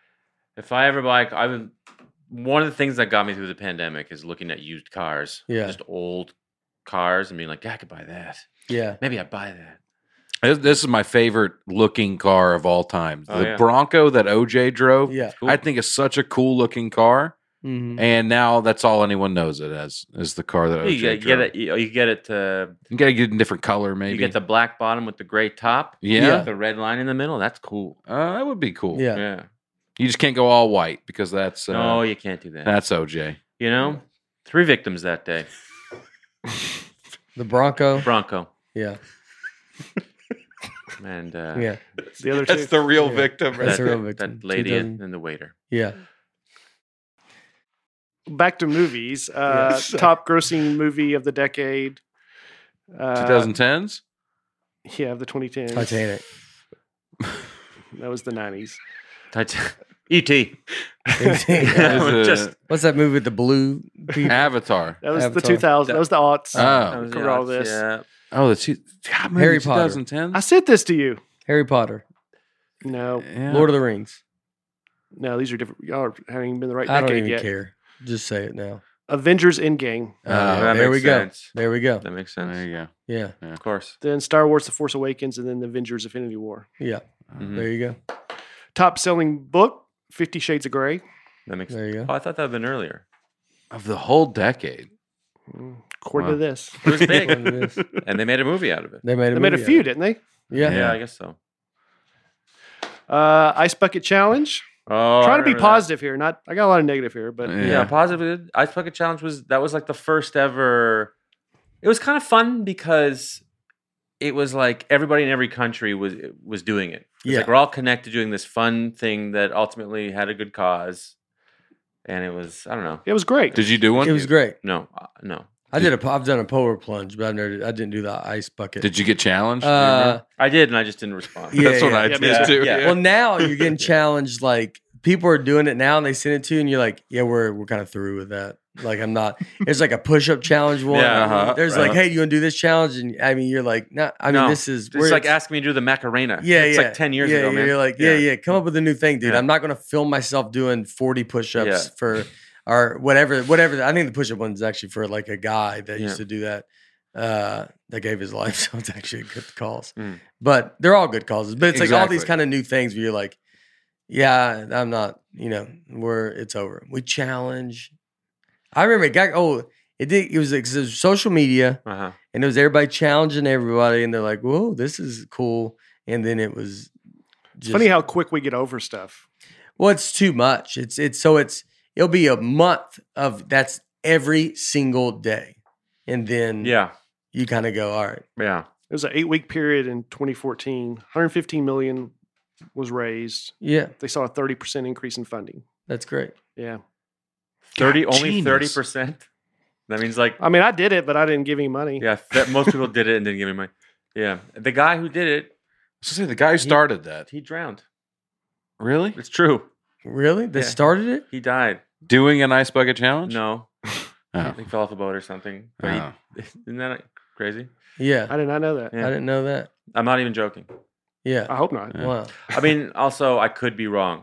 if I ever buy, I would. One of the things that got me through the pandemic is looking at used cars. Yeah. Just old cars and being like, yeah, I could buy that. Yeah, Maybe I'd buy that. This is my favorite looking car of all time. Oh, The yeah. Bronco that OJ drove, yeah. Cool. I think is such a cool looking car. Mhm. And now that's all anyone knows it as is the car that OJ You get drove. it. You get it. You gotta get a different color, maybe. You get the black bottom with the gray top. Yeah. With the red line in the middle. That's cool. That would be cool. Yeah. Yeah. You just can't go all white because that's No, you can't do that. that's OJ. You know, 3 victims that day. The Bronco. Bronco Yeah, and yeah, The other two. the real Yeah. victim. That's that, a real victim. that lady 2000. and the waiter. yeah. Back to movies. Yes. Top grossing movie of the decade. 2010s. Yeah, of the 2010s. Titanic. That was the 90s. E.T. Yeah. Just What's that movie with the blue people? Avatar. That was Avatar. the 2000s. That was the aughts. Oh. that was Cover the all odds, this. Yeah. Oh, the God, maybe Harry Potter. 2010. I sent this to you. Harry Potter. No, Yeah. Lord of the Rings. no, these are different. Y'all haven't even been the right I don't decade even yet. care. Just say it now. Avengers Endgame. that There makes we go. sense. There we go. That makes There sense. you go. Yeah. Of course. Then Star Wars: The Force Awakens, and then the Avengers: Infinity War. Yeah. Mhm. There you go. Top selling book: 50 Shades of Grey. That makes There you go. Oh, I thought that had been earlier. Of the whole decade. According Wow. to this, It was big. What it is. And they made a movie out of it. They made a they made a movie few, out of didn't they? it. Yeah. Yeah, I guess so. Ice Bucket Challenge. Oh, Trying I to be remember that. positive here. Not, I got a lot of negative here, but Yeah, positive. Ice Bucket Challenge was like the first ever. It was kind of fun because it was like everybody in every country was doing it. It's Yeah. like we're all connected doing this fun thing that ultimately had a good cause, and it was I don't know. it was great. Did you do one? It was great. No. I've done a polar plunge, but I didn't do the ice bucket. Did you get challenged? Do you remember? I did, and I just didn't respond. Yeah, That's what I yeah, did me too. Yeah. Yeah. Well, now you're getting challenged. Like people are doing it now, and they send it to you, and you're like, "Yeah, we're kind of through with that." Like I'm not. It's like a push-up challenge one. Yeah, uh-huh, There's right. like, "Hey, you want to do this challenge?" And I mean, you're like, "No." I mean, No, this is. It's like asking me to do the Macarena. Yeah, it's yeah. like 10 years yeah, ago, man. You're like, yeah. Come up with a new thing, dude. Yeah. I'm not going to film myself doing 40 push-ups Yeah. for or whatever. I think the push-up one's actually for like a guy that used to do that. That gave his life, so it's actually a good cause. Mm. But they're all good causes. But it's like all these Exactly. kind of new things where you're like, yeah, I'm not. It's over. We challenge. I remember it got. It was social media. Uh-huh. And it was everybody challenging everybody, and they're like, "Whoa, this is cool." And then it was It's funny how quick we get over stuff. well, it's too much. It'll be a month of that's every single day, and then Yeah. you kind of go, "All right, Yeah. It was an 8-week period in 2014. 115 million was raised. yeah, They saw a 30% increase in funding. that's great." Yeah. 30 God, only genius. 30%. That means like I mean, I did it, but I didn't give any money. yeah, that most people did it and didn't give me money. Yeah. The guy who did it, So say the guy who started that. he drowned. Really? It's true. Really? They Yeah. started it? He died. Doing an ice bucket challenge? No. Oh. He fell off a boat or something. But Oh. isn't that crazy? Yeah, I did not know that. Yeah. I didn't know that. I'm not even joking. Yeah, I hope not. Yeah. wow. I mean, also I could be wrong.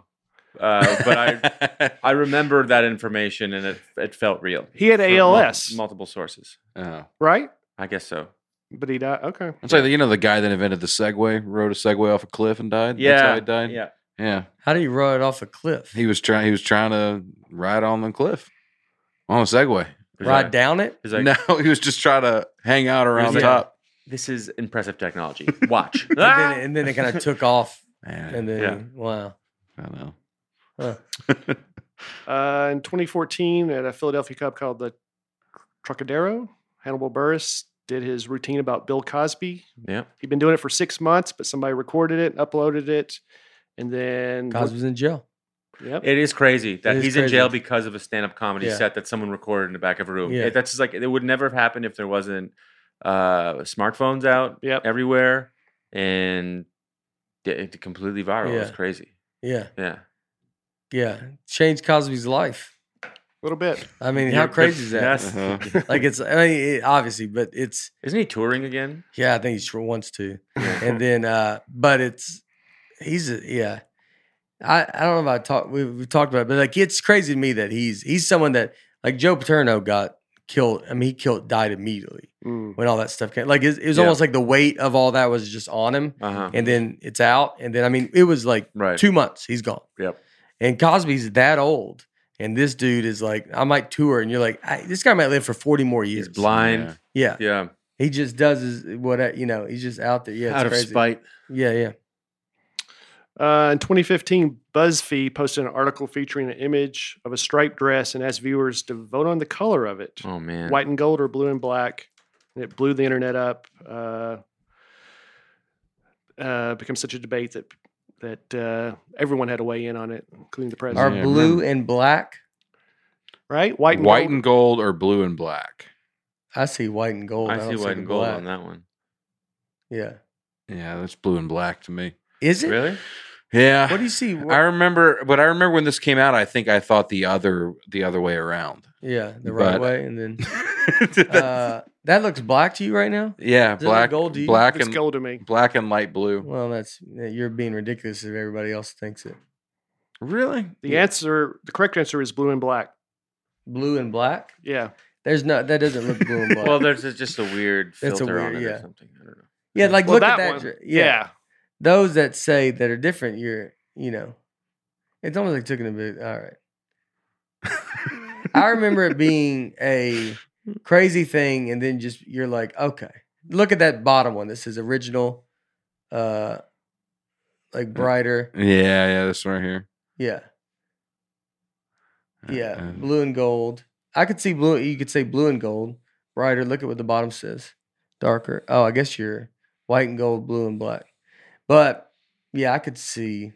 But I remember that information and it felt real. He had For ALS, multiple sources. Oh. right? I guess so. But he died. Okay. It's like, the guy that invented the Segway, rode a Segway off a cliff and died? Yeah. That's how he died? Yeah. Yeah. How do you ride off a cliff? He was trying to ride on the cliff on a Segway. Ride down it? He's like, No, he was just trying to hang out around like- top. this is impressive technology. Watch. And then it kind of took off, Man, and then Yeah. wow. I know. Huh. In 2014, at a Philadelphia Cup called the Trocadero, Hannibal Buress did his routine about Bill Cosby. Yeah. He'd been doing it for 6 months, but somebody recorded it, uploaded it, and then Cosby's in jail. Yep. It is crazy that It is he's in crazy. jail because of a stand-up comedy Yeah. set that someone recorded in the back of a room. Yeah. That's just like it would never have happened if there wasn't smartphones out Yep. everywhere and it completely viral. It was Yeah. crazy. Yeah, Yeah. yeah. Changed Cosby's life. A little bit. I mean, how crazy is that? Yes. Uh-huh. Like obviously, but it's Isn't he touring again? yeah. I think he sure wants to, and then but yeah. I don't know if we've talked about it, but like it's crazy to me that he's someone that like Joe Paterno got killed. I mean, died immediately Mm. when all that stuff came. Like it was Yeah. almost like the weight of all that was just on him, Uh-huh. and then it's out, and then I mean, it was like Right. 2 months he's gone. Yep. And Cosby's that old, and this dude is like, I might tour, and you're like, this guy might live for 40 more years. He's blind. Yeah, Yeah. he just does he's just out there. Yeah, it's Out of crazy. spite. Yeah, yeah. In 2015, BuzzFeed posted an article featuring an image of a striped dress and asked viewers to vote on the color of it, Oh man. white and gold or blue and black. And it blew the internet up. Became such a debate that everyone had to weigh in on it, including the Are president. Yeah, blue and black? Right? White and White gold. and gold or blue and black? I see white and gold. I don't see white the and gold black. on that one. Yeah. Yeah, that's blue and black to me. Is it? Really? Yeah. What do you see? I remember when this came out. I think I thought the other way around. Yeah, the right But- way, and then that looks black to you right now. Yeah, Does it look black, gold to you? black It's and gold to me. black and light blue. Well, you're being ridiculous if everybody else thinks it. Really? The correct answer is blue and black. Blue and black. Yeah. That doesn't look blue and black. Well, there's just a weird That's a filter on weird- it yeah. or something. I don't know. yeah, like Well, look that at that. one. dr- Yeah. Those that say that are different, it's almost like took it a bit. All right. I remember it being a crazy thing, and then just you're like, okay, look at that bottom one. This is original, like brighter. Yeah, this one right here. Yeah, yeah, Uh, blue and gold. I could see blue. You could say blue and gold, brighter. Look at what the bottom says, darker. Oh, I guess you're white and gold, blue and black. But yeah, I could see.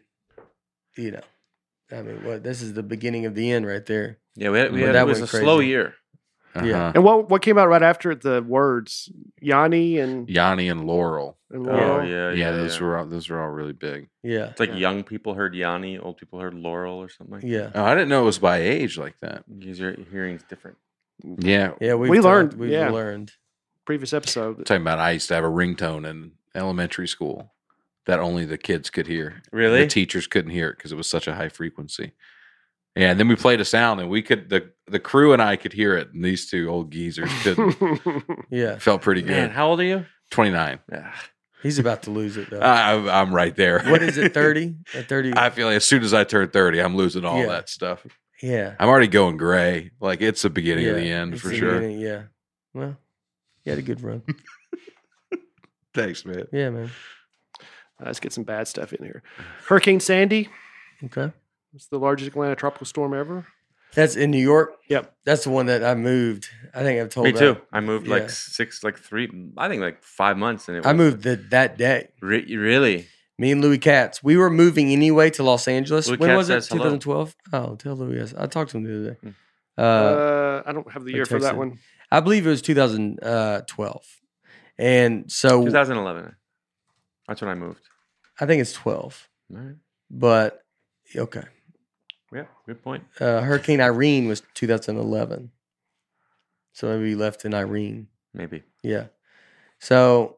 I mean, this is the beginning of the end right there. Yeah, Well, it that was a went slow crazy. year. Yeah. And what came out right after it? The words Yanni and Yanni and Laurel. Oh Laurel? yeah, Those were all really big. Yeah, It's like Yeah. young people heard Yanni, old people heard Laurel or something like that. yeah, Oh, I didn't know it was by age like that. Because your hearing's different. Yeah, yeah. We learned, We've yeah. learned. previous episode. talking about I used to have a ringtone in elementary school that only the kids could hear. Really? The teachers couldn't hear it because it was such a high frequency. Yeah, and then we played a sound, and we could the crew and I could hear it, and these two old geezers couldn't. Yeah, Felt pretty Man, good. how old are you? 29. Yeah. he's about to lose it though. I'm right there. What is it? 30? At 30? I feel like as soon as I turn 30, I'm losing all Yeah. that stuff. Yeah, I'm already going gray. Like it's the beginning of Yeah, the end it's for the sure. beginning, yeah. Well, you had a good run. Thanks, man. Yeah, man. Let's get some bad stuff in here. Hurricane Sandy. Okay, It's the largest Atlantic tropical storm ever. that's in New York. Yep. That's the one that I moved. I think I've told. Me too. that. I moved Yeah. like 5 months, and it was I moved that day. really. Me and Louis Katz. We were moving anyway to Los Angeles. Louis when Katz was it? says hello. 2012. Oh, tell Louis. Yes. I talked to him the other day. I don't have the I year for that texted. one. I believe it was 2012, and so 2011. That's when I moved. I think it's 12. All right. But okay, Yeah, good point. Hurricane Irene was 2011, so maybe we left in Irene. Maybe. Yeah. So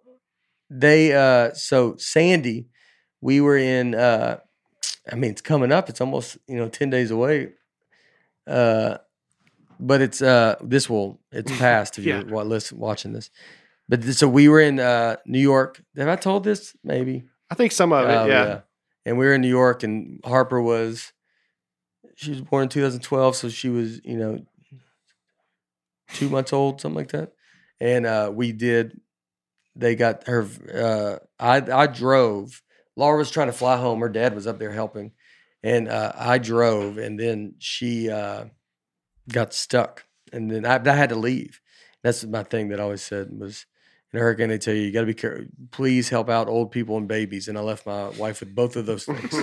so Sandy, we were in. I mean, it's coming up. It's almost 10 days away. But it's it's past if Yeah. you're watching this. But so we were in New York. Have I told this? Maybe. I think some of it, Oh, yeah. And we were in New York, and Harper she was born in 2012, so she was 2 months old, something like that. And they got her. I drove. Laura was trying to fly home. Her dad was up there helping, and I drove, and then she got stuck, and then I had to leave. That's my thing that I always said was, in a hurricane, they tell you got to be careful. Please help out old people and babies. And I left my wife with both of those things.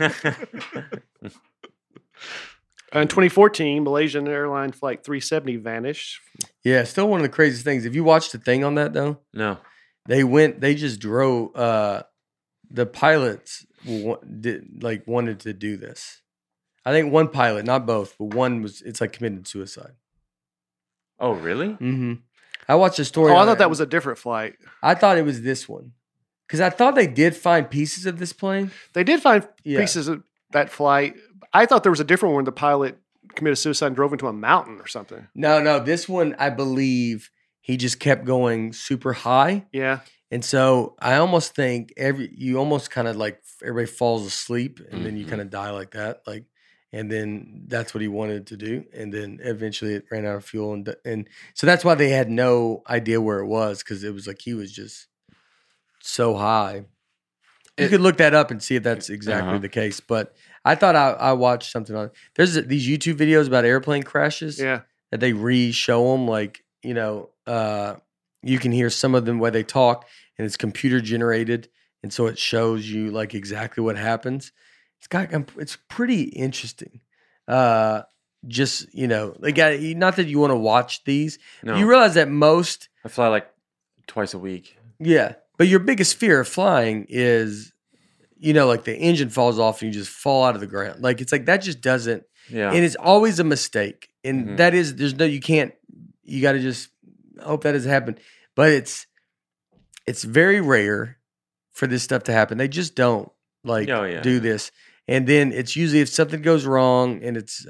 In 2014, Malaysian airline flight 370 vanished. Yeah, still one of the craziest things. If you watched the thing on that though, No. they just drove. The pilots wanted to do this. I think one pilot, not both, but one it's like committed suicide. Oh, really? Mm-hmm. I watched a story. Oh, I on thought it. that was a different flight. I thought it was this one because I thought they did find pieces of this plane. They did find Yeah. pieces of that flight. I thought there was a different one. The pilot committed suicide and drove into a mountain or something. No, this one I believe he just kept going super high, Yeah. and so I almost think you almost kind of like everybody falls asleep, and then you Mhm. kind of die like that, like, and then that's what he wanted to do, and then eventually it ran out of fuel, and so that's why they had no idea where it was because it was like he was just so high. You could look that up and see if that's exactly Uh-huh. the case, but I thought I watched something on. There's these YouTube videos about airplane crashes Yeah. that they re-show them, like you can hear some of them where they talk, and it's computer generated, and so it shows you like exactly what happens. It's pretty interesting. Just like not that you want to watch these. No. You realize that most, I fly like twice a week. yeah, but your biggest fear of flying is like the engine falls off and you just fall out of the ground. Like it's like that just doesn't. Yeah. And it's always a mistake. And Mhm. that is, there's no, you can't, you got to just hope that doesn't happen. But it's very rare for this stuff to happen. They just don't like Oh, yeah. do this. And then it's usually if something goes wrong and it's,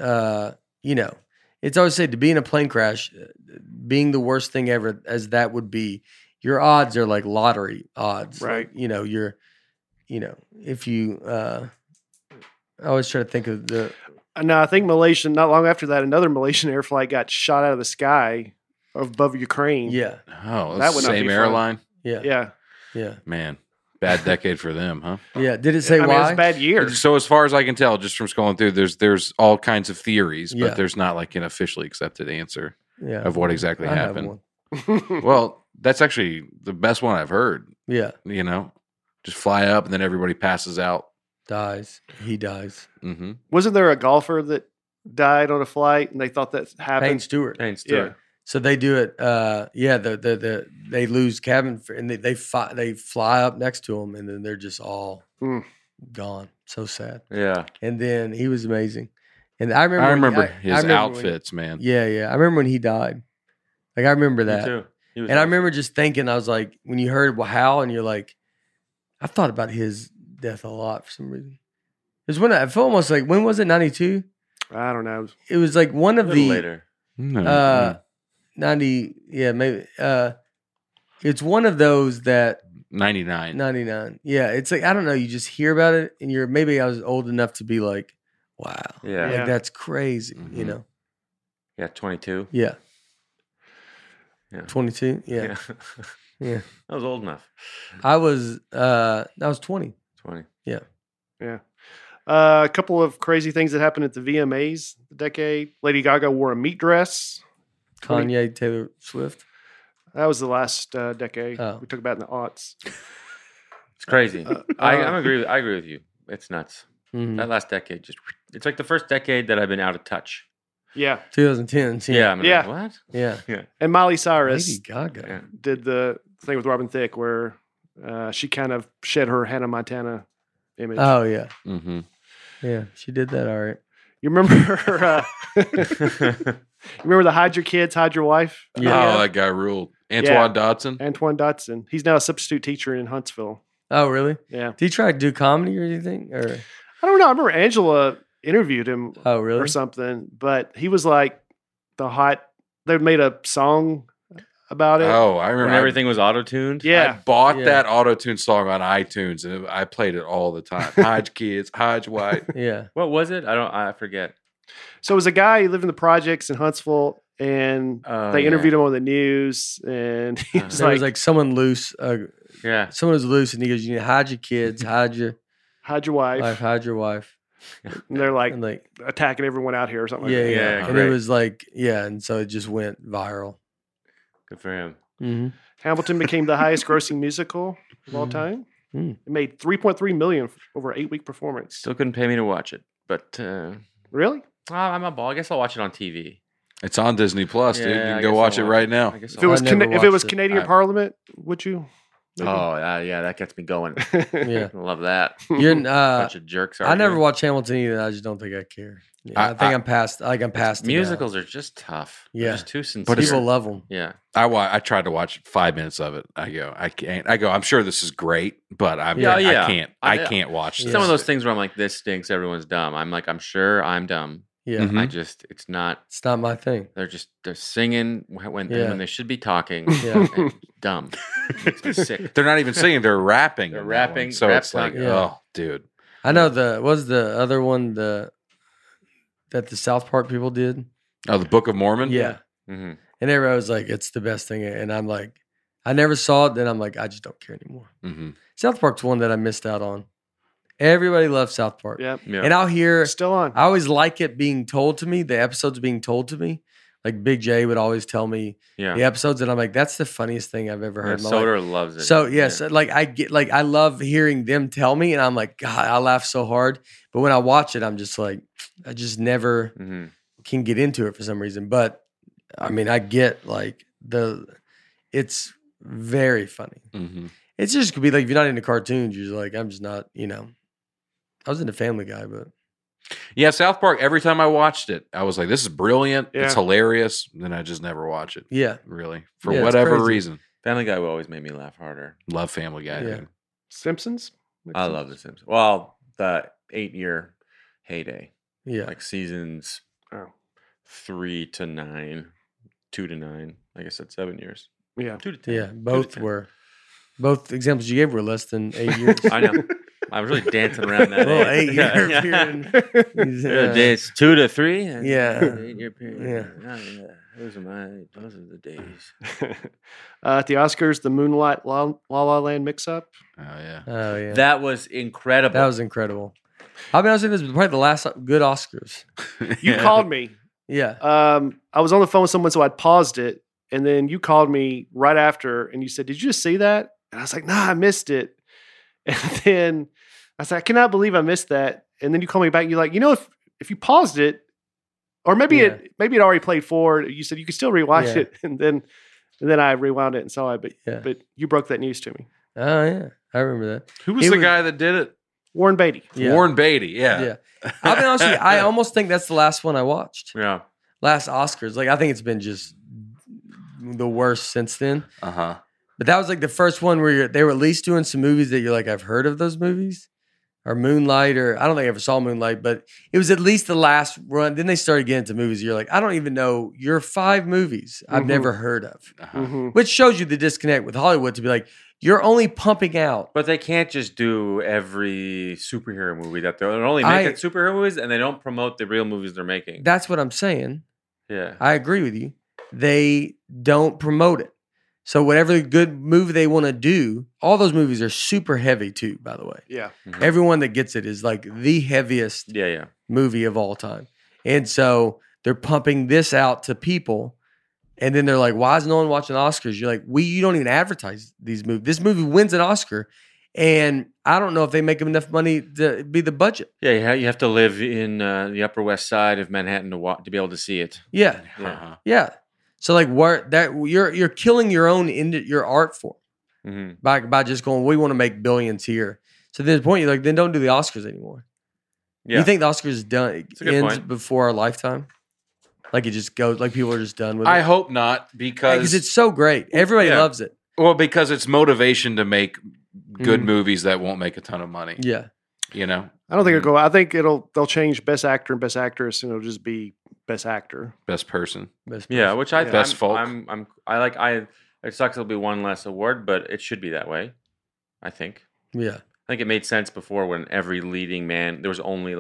it's always said to be in a plane crash, being the worst thing ever as that would be, your odds are like lottery odds. Right. Like, if you, I always try to think of the, No, I think Malaysian. Not long after that, another Malaysian air flight got shot out of the sky above Ukraine. yeah, Oh, That that's would the not be same fun. airline. yeah, yeah. yeah, Man, bad decade for them, huh? yeah. Did it say I mean, why? it's a bad year. So as far as I can tell, just from scrolling through, there's all kinds of theories, but Yeah. there's not like an officially accepted answer Yeah, of what exactly I have happened. one. Well, that's actually the best one I've heard. Yeah, Just fly up and then everybody passes out. dies. He dies. Mm-hmm. Wasn't there a golfer that died on a flight and they thought that Payne happened? Stewart. Payne Stewart. So they do it. They lose cabin and they fly up next to him and then they're just all Mm. gone. So sad. Yeah. And then he was amazing. And I remember. I remember I his remember when- outfits, man. yeah. I remember when he died. Like I remember Me that. too. He was And I awesome. remember just thinking, I was like, when you heard how, and you're like, I thought about his death a lot for some reason. It was when I felt almost like, when was it? 92? I don't know. It was like one a of little the later. uh 90, yeah, maybe. It's one of those that 99. 99. Yeah, it's like I don't know. You just hear about it, and you're maybe I was old enough to be like, wow, Yeah. like Yeah. that's crazy. Mhm. Yeah. 22. Yeah, Yeah. 22. Yeah, yeah. I was old enough. I was 20. 20. Yeah. A couple of crazy things that happened at the VMAs the decade. Lady Gaga wore a meat dress. Kanye, Taylor Swift. That was the last decade. Oh. We took about in the aughts. It's crazy. I agree. I agree with you. It's nuts. Mhm. That last decade it's like the first decade that I've been out of touch. Yeah. 2010. Yeah. I'm like, Yeah. what? yeah. And Miley Cyrus Lady Gaga. Yeah. did the thing with Robin Thicke where she kind of shed her Hannah Montana image. Oh yeah, Mm-hmm. yeah. She did that all right. You remember you remember the Hide Your Kids, Hide Your Wife? Yeah. Oh, that guy ruled. Antoine Dodson. Antoine Dotson. He's now a substitute teacher in Huntsville. Oh really? Yeah. Did he try to do comedy or anything? Or I don't know. I remember Angela interviewed him oh really? or something, but he was like the hot. They made a song about it. Oh, I When remember everything was auto tuned. I Yeah. bought Yeah. that auto-tune song on iTunes and I played it all the time. Hide your kids, hide your wife. Yeah. What was it? I forget. So it was a guy who lived in the projects in Huntsville, and Oh, they yeah. interviewed him on the news, and he was There like, was like someone loose. Yeah. Someone was loose, and he goes, "You need to hide your kids, hide your "Hide your wife," wife, hide your wife." and they're like And like, attacking everyone out here or something. yeah, like that. yeah. Yeah, And great. it was like, yeah, and so it just went viral. Good for him. Mm-hmm. Hamilton became the highest-grossing musical of all Mhm. time. Mm. It made $3.3 million over an 8-week performance. Still couldn't pay me to watch it, but Really? I'm a ball. I guess I'll watch it on TV. It's on Disney Plus, dude. You Yeah, I can guess go I'll watch it watch right it. now. I guess If it I'll was I never if it was watched it. Canadian I- Parliament, would you? maybe? Oh, yeah, that gets me going. Yeah. I love that. You're, Bunch of jerks. I never arguing. watched Hamilton either. I just don't think I care. Yeah, I think I- I'm past. Like I'm past it now. Musicals are just tough. They're Yeah. just too sincere. But it's- People love them. yeah, I tried to watch 5 minutes of it. I go, I can't. I go, I'm sure this is great, but I Yeah. can't. I can't watch this. Yeah. some of those things where I'm like, this stinks. Everyone's dumb. I'm like, I'm sure I'm dumb. Yeah, Mhm. I just, it's not. it's not my thing. They're singing when Yeah. they should be talking. Yeah. and dumb. It's just sick. They're not even singing; they're rapping. They're in that one. rapping, So rap it's like, song. Yeah. oh, dude. I know what was the other one that the South Park people did. Oh, the Book of Mormon. Yeah, hmm and everybody was like, "It's the best thing," and I'm like, I never saw it. Then I'm like, I just don't care anymore. hmm South Park's one that I missed out on. Everybody loves South Park, Yeah. Yeah. and I'll hear. Still on. I always like it being told to me. The episodes being told to me. Like Big J would always tell me yeah. the episodes, and I'm like, that's the funniest thing I've ever heard in my life. Soder loves it. So yes, like I love hearing them tell me, and I'm like, God, I laugh so hard. But when I watch it, I'm just like, I just never hmm can get into it for some reason. But I mean, I get like it's very funny. hmm It's just could be like if you're not into cartoons, you're just like, I'm just not, you know. I was into Family Guy, but Yeah, South Park. Every time I watched it, I was like, "This is brilliant. Yeah. It's hilarious." And then I just never watch it. yeah. Really, for Yeah, it's whatever crazy. reason. Family Guy always made me laugh harder. Love Family Guy. Yeah. dude. Simpsons. I love The Simpsons. Well, the 8-year heyday, Yeah. like seasons Oh. 3 to 9, 2 to 9. Like I said, 7 years. Yeah. 2 to 10. Yeah. 2 to Both 10. were. Both examples you gave were less than 8 years. I know. I was really dancing around that. Well, age. 8 year Yeah. period. Yeah, it's 2 to 3. and Yeah. 8-year period. Yeah. Oh, yeah. Those are the days. At the Oscars, the Moonlight La La Land mix-up. Oh yeah. Oh yeah. That was incredible. That was incredible. I'll be honest with you, this was probably the last good Oscars. You called me. Yeah. I was on the phone with someone, so I paused it, and then you called me right after, and you said, "Did you just see that?" And I was like, "Nah, I missed it." And then I said, "I cannot believe I missed that." And then you called me back. And you're like, if you paused it, or maybe Yeah. it already played forward. You said you could still rewatch Yeah. it, and then I rewound it and saw it. Yeah. But you broke that news to me. Oh yeah. I remember that. Who was He the was- guy that did it? Warren Beatty. Yeah. Warren Beatty. Yeah. Yeah. I'll be honest with you, I almost think that's the last one I watched. yeah. Last Oscars. Like I think it's been just the worst since then. Uh huh. But that was like the first one where they were at least doing some movies that you're like, I've heard of those movies. Or Moonlight, or I don't think I ever saw Moonlight, but it was at least the last run. Then they started getting into movies. You're like, I don't even know your 5 movies I've Mhm. never heard of. Uh-huh. Mhm. Which shows you the disconnect with Hollywood to be like, you're only pumping out. But they can't just do every superhero movie that they're only making superhero movies, and they don't promote the real movies they're making. That's what I'm saying. Yeah. I agree with you. They don't promote it. So whatever good movie they want to do, all those movies are super heavy too, by the way. Yeah. Mhm. Everyone that gets it is like the heaviest Yeah, yeah. movie of all time. And so they're pumping this out to people. And then they're like, why is no one watching Oscars? You're like, you don't even advertise these movies. This movie wins an Oscar. And I don't know if they make enough money to be the budget. Yeah, you have to live in the Upper West Side of Manhattan to be able to see it. Yeah. Yeah. Uh-huh. Yeah. So like you're killing your own your art form hmm by just going, we want to make billions here. So there's a point you're like, then don't do the Oscars anymore. Yeah. You think the Oscars is done a good ends point. before our lifetime? Like it just goes, like people are just done with it. I hope not, because Because it's so great. Everybody Yeah. loves it. because it's motivation to make good Mhm. movies that won't make a ton of money. Yeah. You know, I don't think it'll go. I think they'll change Best Actor and Best Actress, and it'll just be Best Actor. best person. Best Yeah, person. which I Yeah. Best folk. it sucks it'll be one less award, but it should be that way. I think. Yeah. I think it made sense before when every leading man there was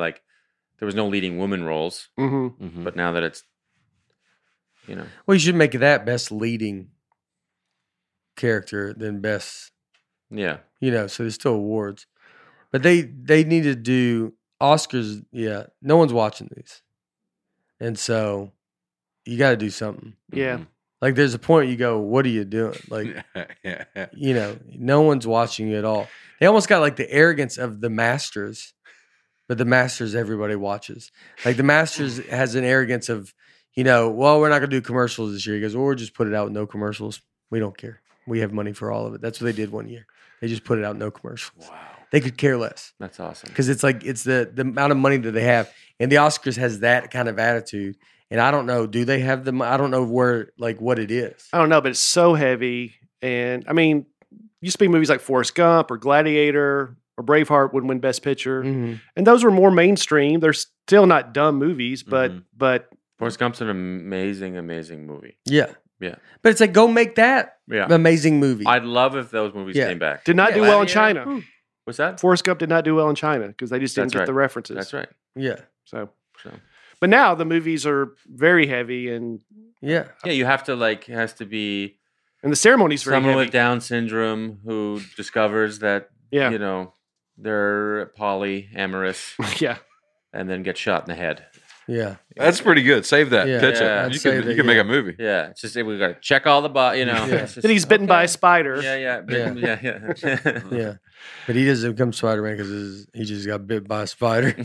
no leading woman roles, Mm-hmm. Mhm. but now that it's Well, you should make that best leading character than best, yeah. so there's still awards. But they need to do Oscars. Yeah. No one's watching these. And so you got to do something. Yeah. Like there's a point you go, what are you doing? Like, yeah. no one's watching you at all. They almost got like the arrogance of the Masters, but the Masters everybody watches. Like the Masters has an arrogance of, well, we're not going to do commercials this year. He goes, well, we'll just put it out with no commercials. We don't care. We have money for all of it. That's what they did one year. They just put it out no commercials. Wow. They could care less That's awesome. because it's like it's the amount of money that they have, and the Oscars has that kind of attitude. And I don't know, do they have the? I don't know what it is. I don't know, but it's so heavy. And I mean, used to be movies like Forrest Gump or Gladiator or Braveheart would win Best Picture, Mhm. and those were more mainstream. They're still not dumb movies, but Mhm. but Forrest Gump's an amazing, amazing movie. Yeah, Yeah. but it's like go make that Yeah. amazing movie. I'd love if those movies Yeah. came back. did not Yeah. do well in Gladiator? China. What's that? Forrest Gump did not do well in China because they just didn't That's get right. the references. That's right. yeah, So, So but now the movies are very heavy, and yeah, yeah, you have to it has to be the ceremony's very someone heavy. with Down syndrome who discovers that Yeah, they're polyamorous yeah. and then get shot in the head. yeah. That's pretty good. Save that. Yeah. Pitch Yeah. it. I'd You say can, that, you can make yeah. a movie. Yeah, it's just we got to check all the Yeah. it's just, Then he's bitten by a okay. spider. Yeah. Yeah. But he doesn't become Spider-Man because he just got bit by a spider.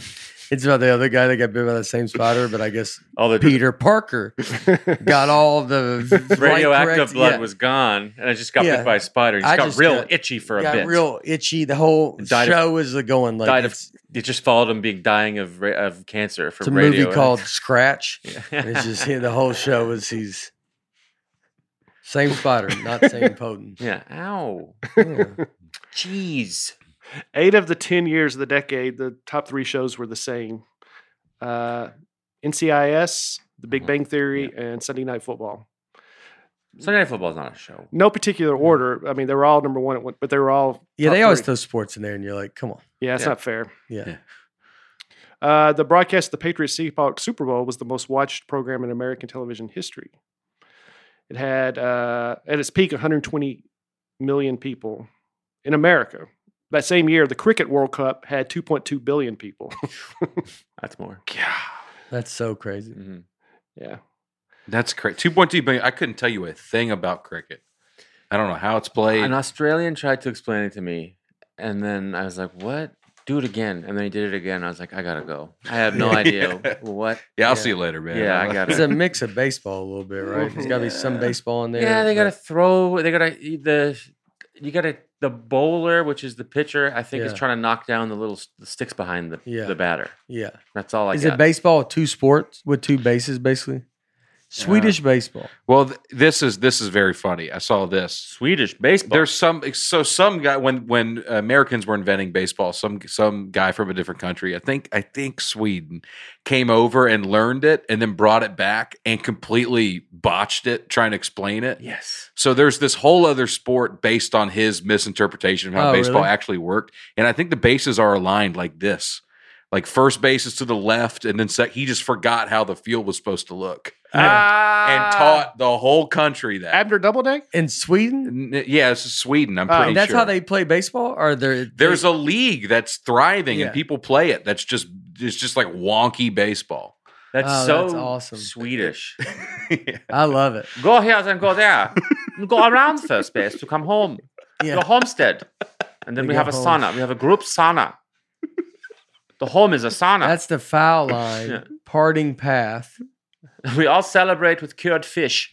It's about the other guy that got bit by the same spider, but I guess All the Peter Parker got all the radioactive correct- blood yeah. was gone, and I just got Yeah. bit by a spider. He I just got just real got- itchy for a got bit. real itchy. The whole Died of- show is going like died of- it's It just followed him being of cancer from a radio. movie called Scratch. Yeah. And it's just the whole show is he's same spider, not same potent. Yeah. Ow. Yeah. Jeez. 8 of the 10 years of the decade, the top 3 shows were the same. NCIS, The Big Bang Theory, and Sunday Night Football. Sunday Night Football is not a show. No particular order. I mean, they were all number 1 at one, but they were all Yeah, top they always 3. throw sports in there, and you're like, come on. Yeah, it's Yeah. not fair. Yeah. The broadcast of the Patriots Seahawks Super Bowl was the most watched program in American television history. It had, at its peak, 120 million people in America. That same year, the Cricket World Cup had 2.2 billion people. That's more. That's so crazy. Mhm. Yeah. That's crazy. 2.2 billion. I couldn't tell you a thing about cricket. I don't know how it's played. An Australian tried to explain it to me, and then I was like, "What? Do it again." And then he did it again. I was like, "I gotta go. I have no idea what." Yeah, I'll Yeah. see you later, man. Yeah, I got It's it. a mix of baseball a little bit, right? There's got to be some baseball in there. Yeah, they gotta but- throw. They gotta the bowler, which is the pitcher. I think is Yeah. trying to knock down the sticks behind Yeah. the batter. Yeah. That's all I Is got. it baseball with 2 sports with 2 bases, basically? Swedish baseball. Well, this is very funny. I saw this. Swedish baseball. There's some guy when Americans were inventing baseball, some guy from a different country, I think Sweden, came over and learned it and then brought it back and completely botched it trying to explain it. yes. So there's this whole other sport based on his misinterpretation of how Oh, baseball really? actually worked, and I think the bases are aligned like this. Like first base is to the left, and then he just forgot how the field was supposed to look, and taught the whole country that. Abner Doubleday? In Sweden? Yeah, it's Sweden. I'm pretty And that's sure. how they play baseball? Or There's a league that's thriving Yeah. and people play it. It's just like wonky baseball. That's Oh, so that's awesome. Swedish. I love it. Go here, then go there. Go around first base to come home. Yeah. Your homestead. And then We we go have a home. sauna. We have a group sauna. The home is a sauna. That's the foul line, Yeah. parting path. We all celebrate with cured fish.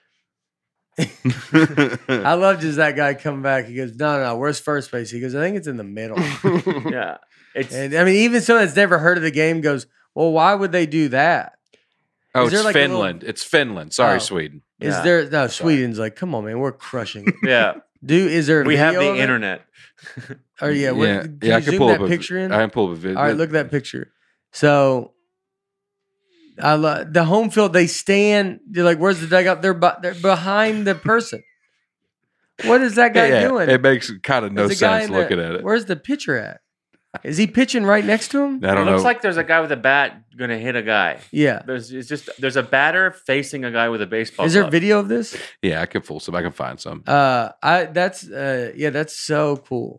I love just that guy come back. He goes, no, where's first base? He goes, I think it's in the middle. Yeah. It's And I mean, even someone that's never heard of the game goes, well, why would they do that? Oh, Is there it's like a little- Finland. It's Finland. Sorry, Oh. Sweden. Is Yeah. there no Sweden's like, come on, man, we're crushing it. yeah. Is there a We have video the of it? internet. Or yeah, what, yeah, can yeah. I you can zoom pull that up picture in? I can pull up a video. All right, look at that picture. So I love the home field. They stand. They're like, "Where's the dugout?" They're behind the person. What is that guy doing? It makes kind of no There's a guy sense in there. looking at it. Where's the pitcher at? Is he pitching right next to him? I don't It looks know. like there's a guy with a bat going to hit a guy. Yeah. There's a batter facing a guy with a baseball Is there glove. video of this? Yeah, I can pull some. I can find some. That's so cool.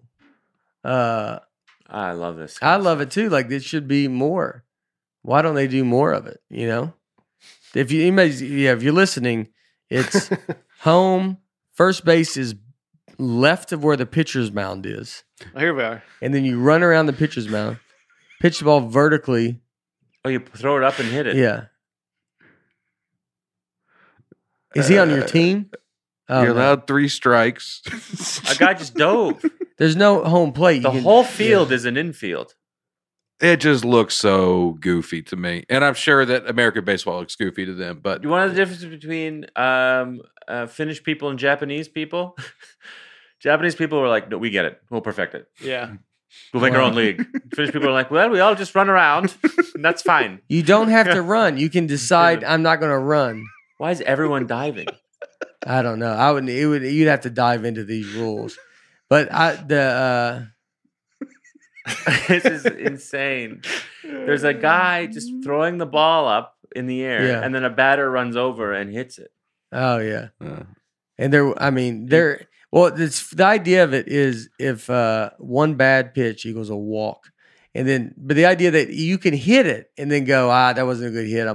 I love this. I love it too. Like, this should be more. Why don't they do more of it? You know, if you're listening, it's home. First base is left of where the pitcher's mound is, Here we are. and then you run around the pitcher's mound, pitch the ball vertically. Oh, you throw it up and hit it. Yeah. Is he on your team? Oh, You're no. allowed 3 strikes. A guy just dove. There's no home plate. The You can- whole field is an infield. It just looks so goofy to me, and I'm sure that American baseball looks goofy to them. But You want the difference between Finnish people and Japanese people? Japanese people were like, no, we get it. We'll perfect it. Yeah. We'll make our Wow. own league. Finnish people are like, well, we all just run around. And that's fine. You don't have to run. You can decide, I'm not going to run. Why is everyone diving? I don't know. You'd have to dive into these rules. But This is insane. There's a guy just throwing the ball up in the air, Yeah. and then a batter runs over and hits it. oh yeah. uh, And the idea of it is if one bad pitch equals a walk. But the idea that you can hit it and then go, that wasn't a good hit.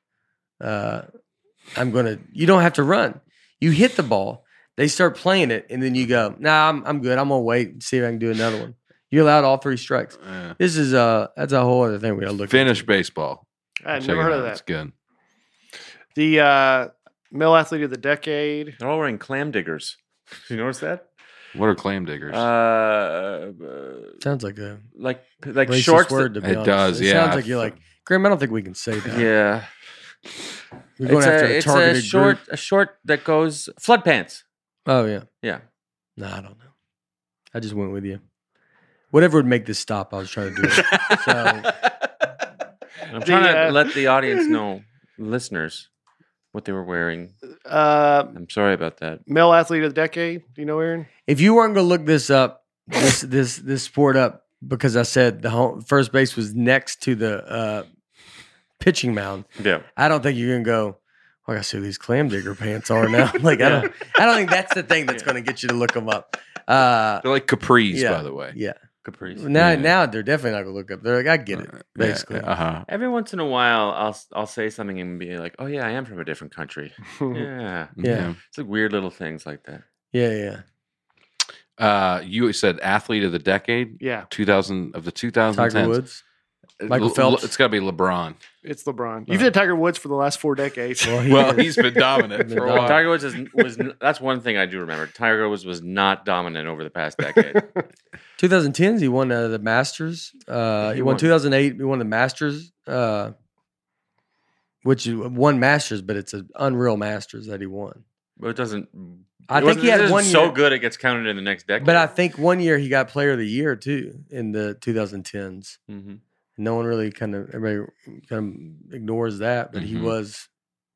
You don't have to run. You hit the ball, they start playing it, and then you go, nah, I'm good. I'm gonna wait and see if I can do another one. You allowed all 3 strikes. Yeah. This is that's a whole other thing we got to look Finnish into. baseball. I'd Check never it heard out. of It's that. good. The male athlete of the decade. They're all wearing clam diggers. You notice that? What are clam diggers? Sounds like a Like racist shorts. word. To be It honest. does, It yeah. sounds like you're like Graham. I don't think we can say that. Yeah. We're going after a targeted group. A short that goes flood pants. Oh yeah. Yeah. No, I don't know. I just went with you. Whatever would make this stop, I was trying to do it. So I'm trying to let the audience know, listeners, what they were wearing. I'm sorry about that. Male athlete of the decade. Do you know, Aaron? if you weren't going to look this up, this sport up, because I said the first base was next to the pitching mound, Yeah. I don't think you're going to go, oh, I got to see who these clam digger pants are now. Like I don't think that's the thing that's going to get you to look them up. They're like capris, yeah. by the way. Yeah. Caprice. Now they're definitely not going to look up. They're like, I get it, basically. Uh-huh. Every once in a while, I'll say something and be like, "Oh yeah, I am from a different country." Yeah, Yeah. it's like weird little things like that. Yeah. You said athlete of the decade, Yeah, 2000 of the 2010s. Tiger Woods. Michael Phelps. It's got to be LeBron. it's LeBron. You've had Tiger Woods for the last 4 decades. Well, he's been dominant Been for a dominant. while. Tiger Woods that's one thing I do remember. Tiger Woods was not dominant over the past decade. 2010s, he won the Masters. He won won. 2008. He won the Masters, which won Masters, but it's an unreal Masters that he won. But it doesn't. I it think he had wasn't- it isn't one so year- good it gets counted in the next decade. But I think one year he got Player of the Year too in the 2010s. hmm No one really everybody kind of ignores that, but he Mhm. was,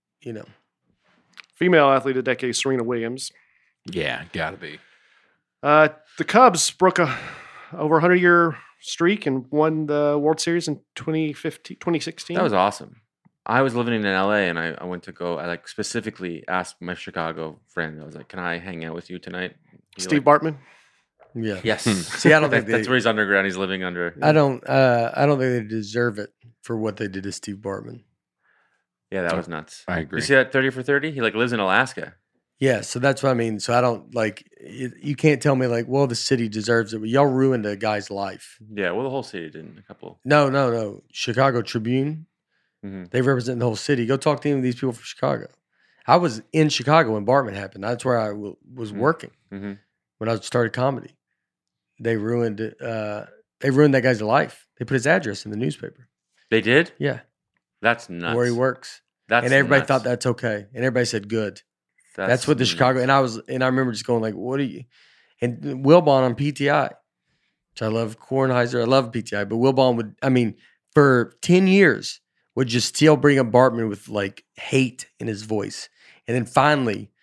Female athlete of the decade, Serena Williams. Yeah, got to be. The Cubs broke a over 100-year streak and won the World Series in 2016. that was awesome. I was living in LA and I went to go. I specifically asked my Chicago friend. I was like, "Can I hang out with you tonight?" He's Steve like, Bartman. yeah. Yes. See, I don't think That's where he's underground. He's living under. I don't think they deserve it for what they did to Steve Bartman. Yeah, that was nuts. I agree. You see that 30 for 30? He lives in Alaska. Yeah, so that's what I mean. So I don't you can't tell me well, the city deserves it, but y'all ruined a guy's life. Yeah, well, the whole city didn't. A couple. No. Chicago Tribune, Mhm. they represent the whole city. Go talk to any of these people from Chicago. I was in Chicago when Bartman happened. That's where I was working Mhm. when I started comedy. They ruined that guy's life. They put his address in the newspaper. They did? Yeah, That's nuts. where he works, That's and everybody nuts. thought that's okay, and everybody said good. That's what the Chicago, and I remember just going what are you? And Wilbon on PTI, which I love Kornheiser, I love PTI, but Wilbon for 10 years would just still bring up Bartman with hate in his voice. And then finally,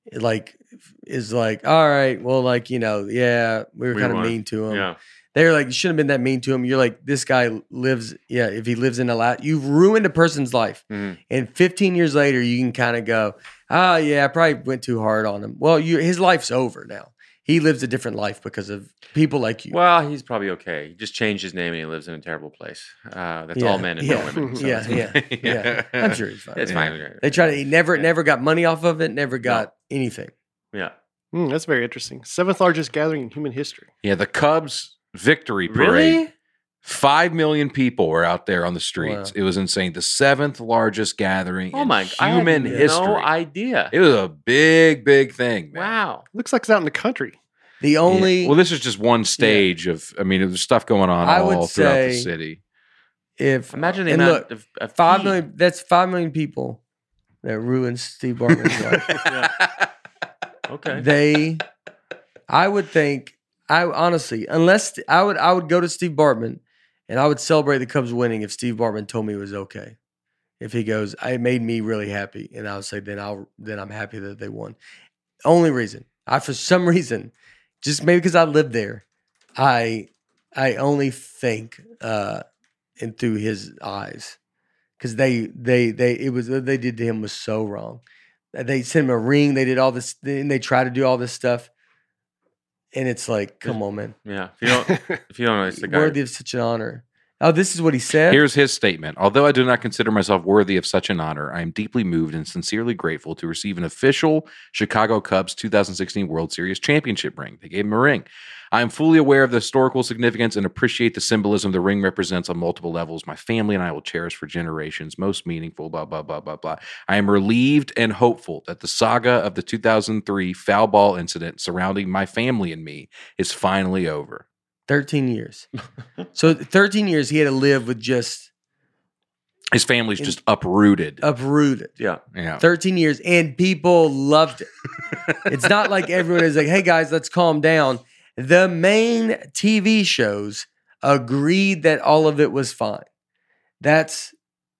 is all right, well, yeah, we were kind of won. mean to him. Yeah. They were you shouldn't have been that mean to him. You're this guy lives, if he lives in you've ruined a person's life. Mhm. And 15 years later, you can kind of go, oh, yeah, I probably went too hard on him. Well, his life's over now. He lives a different life because of people like you. Well, he's probably okay. He just changed his name and he lives in a terrible place. That's Yeah, all men and yeah, no women. So yeah, yeah. I'm sure he's fine. It's fine. They try to, he never got money off of it, never got anything. Yeah. That's very interesting. 7th largest gathering in human history. Yeah, the Cubs victory parade. Really? 5 million people were out there on the streets. Wow. It was insane. The 7th largest gathering Oh in my! human I had history. No idea. It was a big, big thing. Man. Wow. Looks like it's out in the country. The only, Yeah. Well, this is just one stage of. I mean, there's stuff going on I would all throughout the say- city. if, Imagine the and amount look, of 5 feed. million, that's 5 million people that ruined Steve Bartman's life. Okay. I would think, honestly, unless I would go to Steve Bartman and I would celebrate the Cubs winning if Steve Bartman told me it was okay. If he goes, it made me really happy, and I would say then I'm happy that they won. Only reason for some reason, just maybe because I lived there, I only think and through his eyes because they did to him was so wrong. They sent him a ring. They did all this, and they tried to do all this stuff. And it's come on, man. Yeah. If you don't know, it's the guy. Worthy of such an honor. Oh, this is what he said? Here's his statement. Although I do not consider myself worthy of such an honor, I am deeply moved and sincerely grateful to receive an official Chicago Cubs 2016 World Series championship ring. They gave him a ring. I am fully aware of the historical significance and appreciate the symbolism the ring represents on multiple levels. My family and I will cherish for generations. Most meaningful, blah, blah, blah, blah, blah. I am relieved and hopeful that the saga of the 2003 foul ball incident surrounding my family and me is finally over. 13 years. So 13 years he had to live with just His family's just uprooted. Yeah. 13 years, and people loved it. It's not like everyone is like, hey guys, let's calm down. The main TV shows agreed that all of it was fine. That's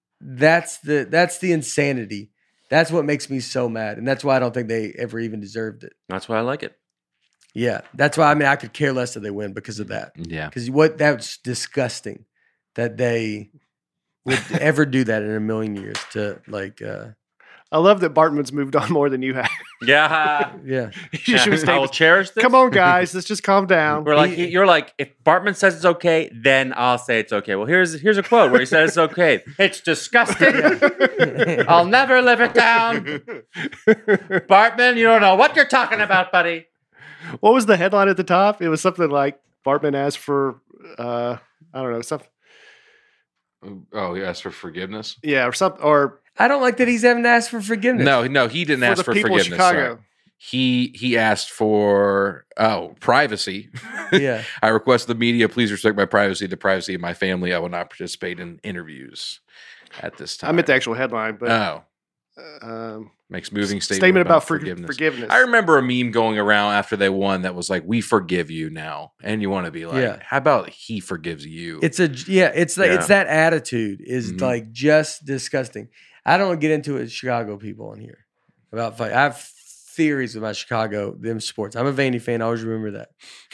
the insanity. That's what makes me so mad. And that's why I don't think they ever even deserved it. That's why I like it. Yeah. That's why, I mean, I could care less if they win because of that. Yeah. Because that's disgusting that they would ever do that in a million years to like, I love that Bartman's moved on more than you have. Yeah. yeah. You should have I will stayed. cherish this. Come on, guys. Let's just calm down. We're like, you're like, if Bartman says it's okay, then I'll say it's okay. Well, here's a quote where he says it's okay. It's disgusting. I'll never live it down. Bartman, you don't know what you're talking about, buddy. What was the headline at the top? It was something like Bartman asked for, I don't know, something. Oh, he asked for forgiveness? Yeah, or something. Or I don't like that he's having to ask for forgiveness. No, he didn't ask the for people of forgiveness. Chicago. Sorry. He asked for privacy. Yeah. I request the media please respect my privacy, the privacy of my family. I will not participate in interviews at this time. I meant the actual headline, but makes moving statement about forgiveness. forgiveness. I remember a meme going around after they won that was like, "We forgive you now," and you want to be like, Yeah. "How about he forgives you?" It's it's that attitude is Mhm. like just disgusting. I don't get into it with Chicago people on here about fight. I have theories about Chicago, them sports. I'm a Vandy fan. I always remember that.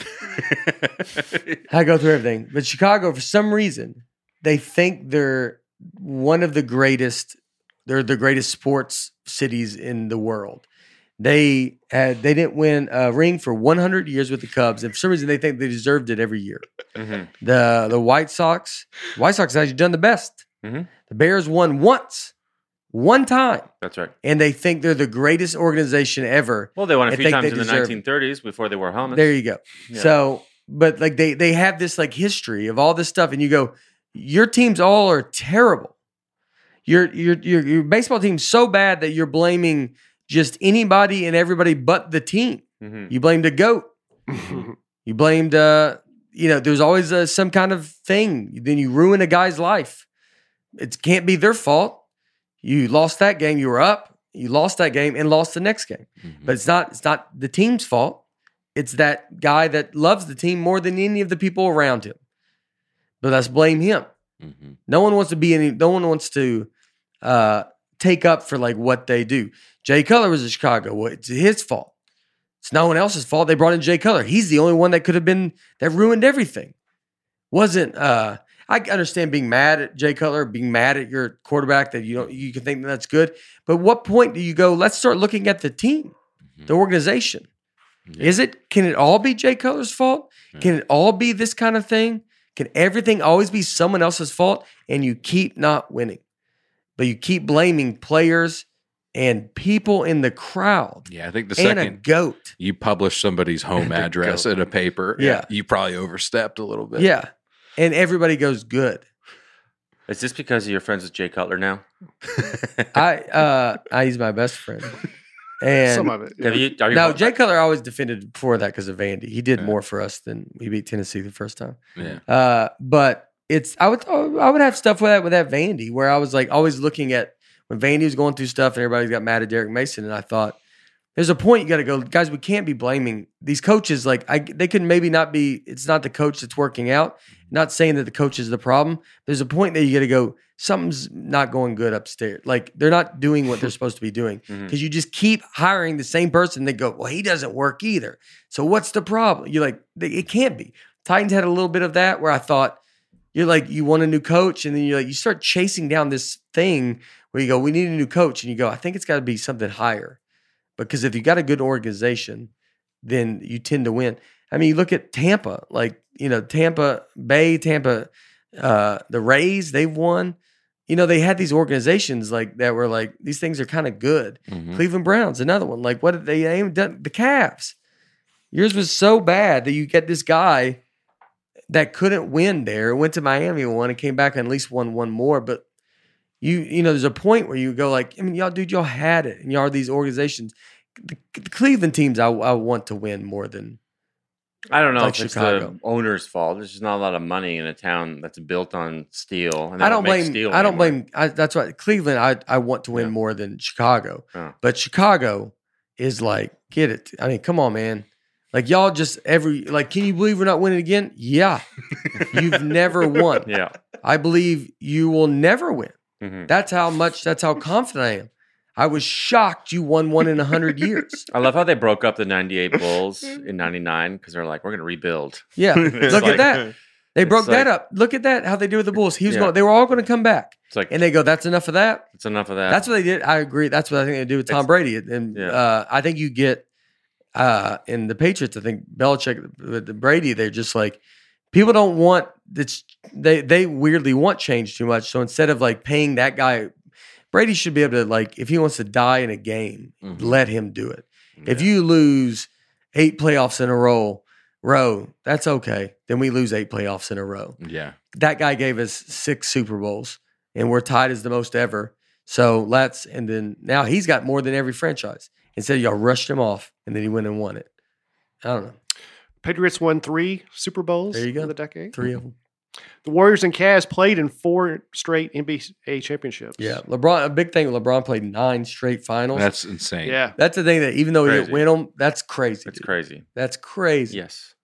I go through everything. But Chicago, for some reason, they think they're one of the greatest. They're the greatest sports cities in the world. They didn't win a ring for 100 years with the Cubs, and for some reason they think they deserved it every year. Mm-hmm. The White Sox have actually done the best. Mhm. The Bears won one time, That's right. and they think they're the greatest organization ever. Well, they won a I few think times they in the deserve 1930s before they wore helmets. There you go. Yeah. So, but like they have this like history of all this stuff, and you go, your teams all are terrible. Your baseball team's so bad that you're blaming just anybody and everybody but the team. Mhm. You blamed a goat. You blamed there's always some kind of thing. Then you ruin a guy's life. It can't be their fault. You lost that game. You were up. You lost that game and lost the next game. Mhm. But it's not the team's fault. It's that guy that loves the team more than any of the people around him. But let's blame him. Mhm. No one wants to take up for like what they do. Jay Cutler was in Chicago. Well, it's his fault. It's no one else's fault. They brought in Jay Cutler. He's the only one that could have been that ruined everything. Wasn't I understand being mad at Jay Cutler, being mad at your quarterback that you can think that's good. But what point do you go, let's start looking at the team, the organization. Yeah. Can it all be Jay Cutler's fault? Yeah. Can it all be this kind of thing? Can everything always be someone else's fault? And you keep not winning. But you keep blaming players and people in the crowd Yeah, I think the and a second goat. you publish somebody's home address in a paper, Yeah. you probably overstepped a little bit. Yeah. And everybody goes, good. Is this because you're friends with Jay Cutler now? He's my best friend. And some of it. Are you no, Jay Cutler always defended before that because of Vandy. He did more for us than we beat Tennessee the first time. Yeah. But I would have stuff with that Vandy where I was like always looking at when Vandy was going through stuff and everybody got mad at Derek Mason, and I thought there's a point you got to go, guys. We can't be blaming these coaches. Like they could maybe not be. It's not the coach that's working out. Not saying that the coach is the problem. There's a point that you got to go. Something's not going good upstairs. Like they're not doing what they're supposed to be doing because you just keep hiring the same person. They go, well, he doesn't work either. So what's the problem? You're like, it can't be. Titans had a little bit of that where I thought you're like, you want a new coach, and then you're like, you start chasing down this thing where you go, we need a new coach, and you go, I think it's got to be something higher, because if you got a good organization, then you tend to win. I mean, you look at Tampa, like Tampa Bay, Tampa. The Rays, they've won. You know, they had these organizations like that were like, these things are kind of good. Mhm. Cleveland Browns, another one. Like, what did they aim done? The Cavs. Yours was so bad that you get this guy that couldn't win there, went to Miami and won, and came back and at least won one more. But you know, there's a point where you go like, I mean, y'all had it, and y'all are these organizations. The Cleveland teams, I want to win more than. I don't know Like if it's Chicago. the owner's fault. There's just not a lot of money in a town that's built on steel. And they I don't make blame. steel I don't anymore. blame. That's right. Cleveland, I want to win Yeah. more than Chicago, Oh. but Chicago is like, get it. I mean, come on, man. Like y'all just can you believe we're not winning again? Yeah, you've never won. Yeah. I believe you will never win. Mhm. That's how confident I am. I was shocked you won one in 100 years. I love how they broke up the 98 Bulls in 99 because they're like, we're going to rebuild. Yeah, It's look like- at that. They it's broke that like- up. Look at that. How they did with the Bulls. He was Yeah. going. They were all going to come back, It's like, and they go. That's enough of that. it's enough of that. That's what they did. I agree. That's what I think they do with Tom It's- Brady. And Yeah. I think you get in the Patriots. I think Belichick with the Brady. They're just like people don't want this. They weirdly want change too much. So instead of like paying that guy, Brady should be able to like if he wants to die in a game, Mhm. let him do it. If Yeah. you lose 8 playoffs in a row, that's okay. Then we lose 8 playoffs in a row. Yeah. That guy gave us 6 Super Bowls, and we're tied as the most ever. So and then now he's got more than every franchise. Instead, y'all rushed him off, and then he went and won it. I don't know. Patriots won 3 Super Bowls There you go. in the decade. 3 of them. The Warriors and Cavs played in 4 straight NBA championships. Yeah, LeBron. A big thing. LeBron played 9 straight finals. That's insane. Yeah. That's the thing that even though he didn't Crazy. win them, that's crazy. That's dude. crazy. That's crazy. Yes.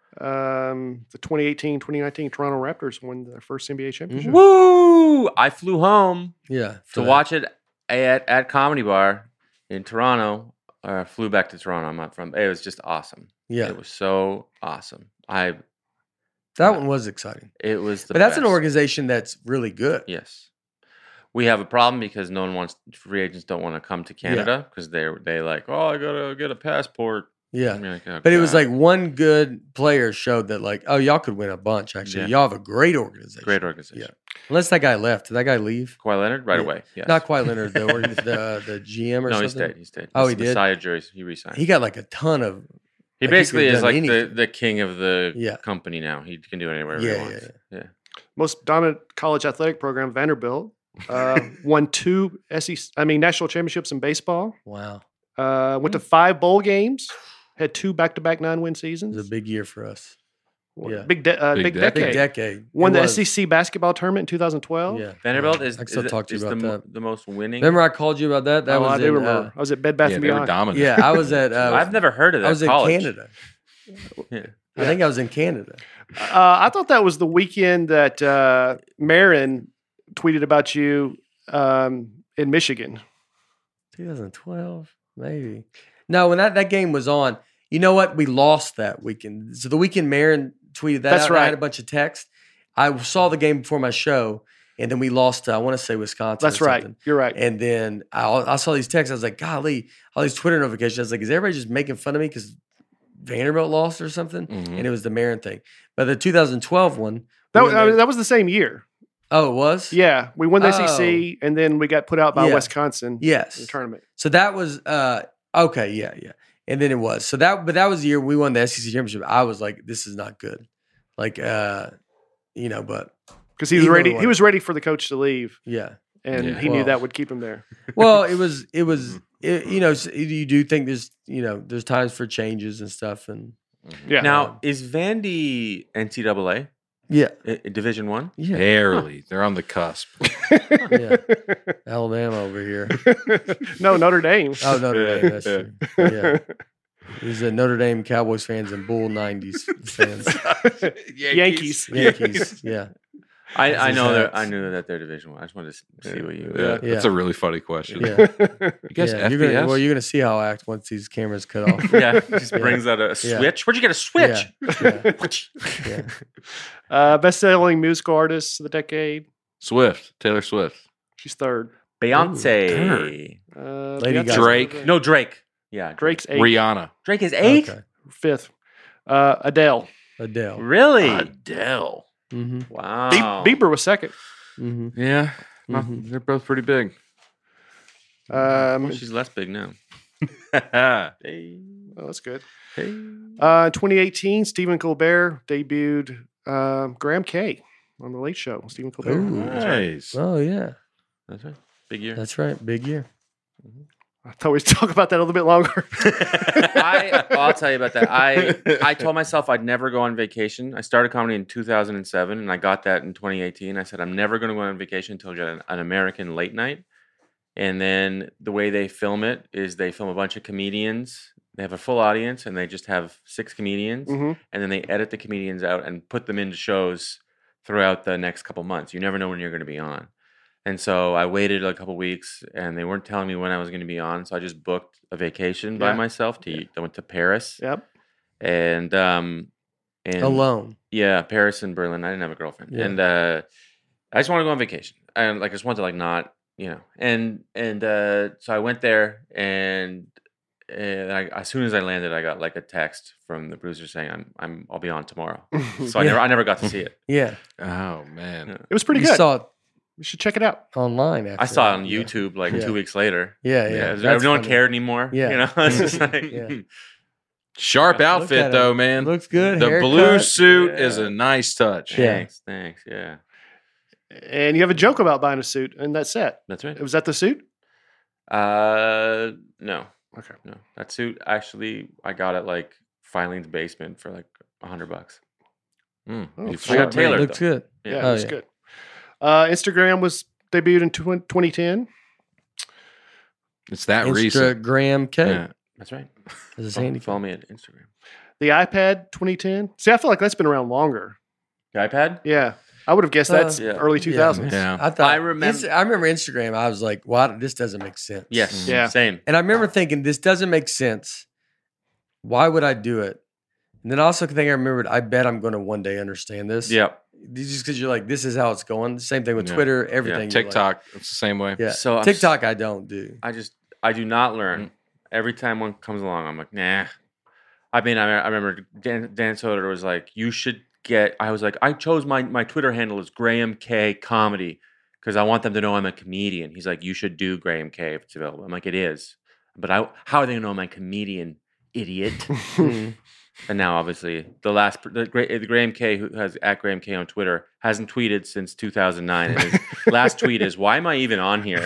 The 2018-2019 Toronto Raptors won their first NBA championship. Woo! I flew home Yeah. for to that. watch it at Comedy Bar in Toronto. Flew back to Toronto. I'm not from. It was just awesome. Yeah, It was so awesome. that one was exciting. It was the But that's an best. organization that's really good. Yes. We have a problem because no one wants free agents don't want to come to Canada because they like, oh, I gotta get a passport. Yeah. I'm like, oh, But it was God. like one good player showed that like, oh, y'all could win a bunch. Actually, Yeah. y'all have a great organization. great organization. Yeah. Unless that guy left. Did that guy leave? Kawhi Leonard right Yeah. away. Yes. Not quite Leonard, the GM or No, something. he stayed. Oh, he did? Messiah Jury, he resigned. He got like a ton of. He like, he basically could've is done like anything. the king of the Yeah. company now. He can do it anywhere Yeah, he wants. Yeah. Most dominant college athletic program, Vanderbilt, won 2 national championships in baseball. Wow. Went to 5 bowl games. Had 2 back-to-back 9-win It seasons. was a big year for us. yeah. Big Big decade. decade. Big decade. Won It the was. SEC basketball tournament in 2012. Yeah. Vanderbilt Yeah. is, I still talk to you is about the, that. the most winning. Remember I called you about that? That Oh, was I do in, remember. I was at Bed Bath Yeah, and they were Beyond. dominant. yeah, I was at. I've never heard of that. I was in college. Canada. Yeah. I think I was in Canada. I thought that was the weekend that Marin tweeted about you in Michigan. 2012, maybe. No, when that game was on, you know what? We lost that weekend. So the weekend Marin tweeted that That's out, and I had right. a bunch of text. I saw the game before my show, and then we lost to, I want to say Wisconsin. That's or right. something. You're right. And then I saw these texts. I was like, golly, all these Twitter notifications. I was like, is everybody just making fun of me because Vanderbilt lost or something? Mhm. And it was the Marin thing. But the 2012 one. That, we went that was the same year. oh, it was? Yeah, we won the Oh. SEC, and then we got put out by Yeah. Wisconsin in Yes. the tournament. So that was okay, yeah. And then it was. So that was the year we won the SEC championship. I was like, this is not good. Like but Because he was Either ready. way. He was ready for the coach to leave, yeah. and Yeah. he knew Well. that would keep him there. Well, you do think there's times for changes and stuff and Yeah. Now, is Vandy NCAA yeah. Division One? Yeah. Barely. They're on the cusp. Yeah. Alabama over here. No, Notre Dame. Oh, Notre Dame, that's true. Yeah. These are Notre Dame Cowboys fans and Bull 90s fans. Yankees. Yankees. Yeah. I That's know his I hats. knew that they're Division One. I just wanted to see what you. Yeah, Yeah. that's a really funny question. Yeah. You guys Yeah. FBS? You're gonna see how I act once these cameras cut off. Yeah, just Yeah. brings out a Yeah. switch. Where'd you get a switch? Yeah. Yeah. Best-selling musical artist of the decade. Swift. Taylor Swift. She's third. Beyonce. Lady Beyonce's Gaga. Drake. No, Drake. Yeah, Drake's eighth. Rihanna. Drake is eighth. Okay. Fifth. Adele. Adele. Really? Adele. Mm-hmm. Wow. Bieber was second. Mm-hmm. Yeah, Mhm. they're both pretty big. Well, she's less big now. Hey. Oh, that's good. Hey. 2018, Stephen Colbert debuted Graham K on the Late Show. Stephen Colbert. Ooh. Nice. Oh yeah, That's right. Big year. that's right. Big year. I thought we'd talk about that a little bit longer. I'll tell you about that. I told myself I'd never go on vacation. I started comedy in 2007, and I got that in 2018. I said I'm never going to go on vacation until I get an American late night. And then the way they film it is they film a bunch of comedians. They have a full audience, and they just have 6 comedians, Mhm. and then they edit the comedians out and put them into shows throughout the next couple months. You never know when you're going to be on. And so I waited a couple weeks, and they weren't telling me when I was going to be on. So I just booked a vacation by Yeah. myself. I went to Paris, Yep. and Alone. yeah, Paris and Berlin. I didn't have a girlfriend, Yeah. and I just want to go on vacation, and I just want to not, and so I went there, and as soon as I landed, I got like a text from the producer saying I'll be on tomorrow. So Yeah. I never got to see it. Yeah, Oh man. Yeah. It was pretty you good. saw it You should check it out. online. I After saw it that. on Yeah. YouTube like Yeah. 2 weeks later. Yeah, Yeah, yeah. no That's one funny. cared anymore. Yeah. It's just like Yeah. Sharp Look outfit at though, him. man. Looks good. The haircut. blue suit is Yeah. a nice touch. Yeah. thanks, yeah, And you have a joke about buying a suit in that set. that's right. Was that the suit? No, Okay. no, that suit actually I got at like Filing's basement for like $100. Mm. Oh, You I I got smart man. tailored. Looks good. Yeah, Yeah. Oh, that's yeah. good. Instagram was debuted in 2010. It's that recent. Instagram K. Yeah. That's right. This is handy. Follow me at Instagram. The iPad 2010. See, I feel like that's been around longer. The iPad? Yeah. I would have guessed that's Yeah. early 2000s. Yeah. I thought I remember- I remember Instagram. I was like, "Wow, this doesn't make sense." Yes. Yeah. Same. And I remember thinking, "This doesn't make sense. Why would I do it?" And then I also think I remembered, I bet I'm going to one day understand this. Yep. Just because you're like, this is how it's going. Same thing with Yeah. Twitter, everything. you're like- TikTok, it's the same way. yeah. So I'm TikTok, I don't do. I do not learn. Every time one comes along, I'm like, nah. I mean, I remember Dan Soder was like, you should get. I was like, I chose my Twitter handle is Graham K Comedy because I want them to know I'm a comedian. He's like, you should do Graham K if it's available. I'm like, it is, but how are they gonna know I'm a comedian, idiot? Mm. And now, obviously, the Graham K, who has at Graham K on Twitter, hasn't tweeted since 2009. And his last tweet is, "Why am I even on here?"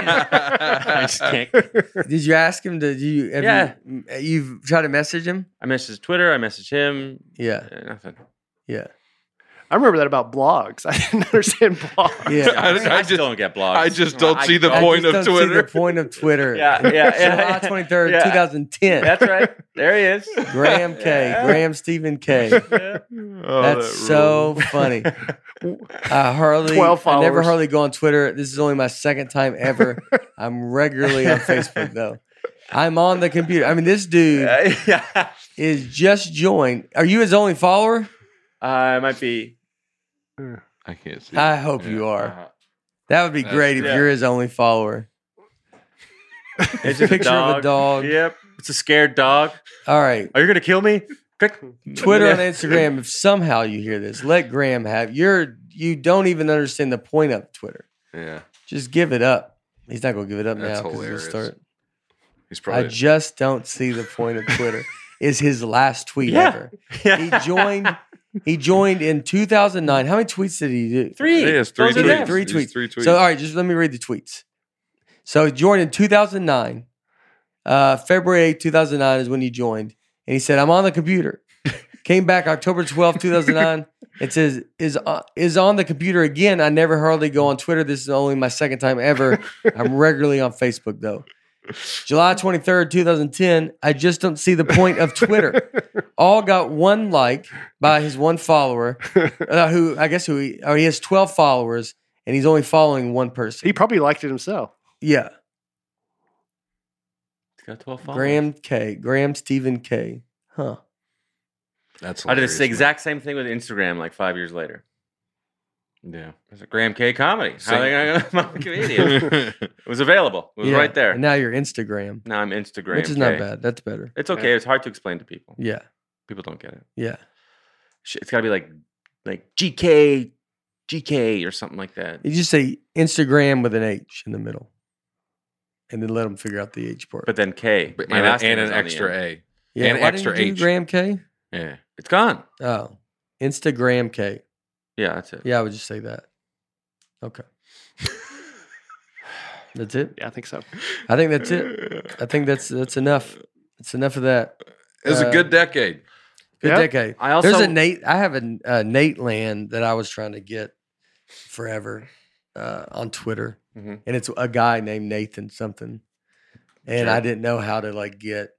I just can't. Did you ask him? Yeah. You've tried to message him? I messaged Twitter. I messaged him. Yeah. Nothing. Yeah. I remember that about blogs. I didn't understand blogs. Yeah. I still don't get blogs. I just don't see the I point just of don't see Twitter. the point of Twitter. Yeah. July 23rd, Yeah. 2010. That's right. There he is. Graham K. Yeah. Graham Stephen K. Yeah. Oh, That's that so rules. funny. I 12 never followers. hardly go on Twitter. This is only my second time ever. I'm regularly on Facebook though. I'm on the computer. I mean, this dude Yeah. is just joined. Are you his only follower? I might be. I can't see. I hope you are. That would be That's- great if yeah. you're his only follower. It's a picture of a dog. Yep. It's a scared dog. All right. Are you gonna kill me? Click. Twitter Yeah. and Instagram, if somehow you hear this, let Graham have you don't even understand the point of Twitter. Yeah, Just give it up. He's not gonna give it up That's now because he'll hilarious. start. he's I probably. just don't see the point of Twitter. Is his last tweet Yeah. ever. He joined in 2009. How many tweets did he do? 3. It is three Those are tweets. them. Three It's tweets. 3 tweets. So all right, just let me read the tweets. So he joined in 2009. February 8, 2009 is when he joined. And he said, I'm on the computer. Came back October 12, 2009. It says, is on the computer again. I never hardly go on Twitter. This is only my second time ever. I'm regularly on Facebook, though. July 23rd, 2010. I just don't see the point of Twitter. All got one like by his one follower, he has 12 followers, and he's only following one person. He probably liked it himself. Yeah. He's got 12 followers. Graham Stephen K. Huh. That's I did hilarious, the exact same thing with Instagram like 5 years later. man. It was a Graham K comedy. How are they gonna I'm a comedian? Yeah. It was available. It was Yeah. right there. And now you're Instagram, Now I'm Instagram. which is not bad. That's better. It's okay. It's hard to explain to people. Yeah. People don't get it. Yeah. It's got to be like like GK or something like that. You just say Instagram with an H in the middle, and then let them figure out the H part. But then K. But- My and, last name and is an on the extra end. A. yeah, and why extra didn't you H. do Graham K? Yeah. It's gone. Oh, Instagram K. Yeah, that's it. Yeah, I would just say that. Okay. That's it. Yeah, I think so. I think that's it. I think that's enough. It's enough of that. It was a good decade. Good Yeah. decade. I also There's a Nate. I have a Nate Land that I was trying to get forever on Twitter, Mhm. and it's a guy named Nathan something, and Sure. I didn't know how to like get.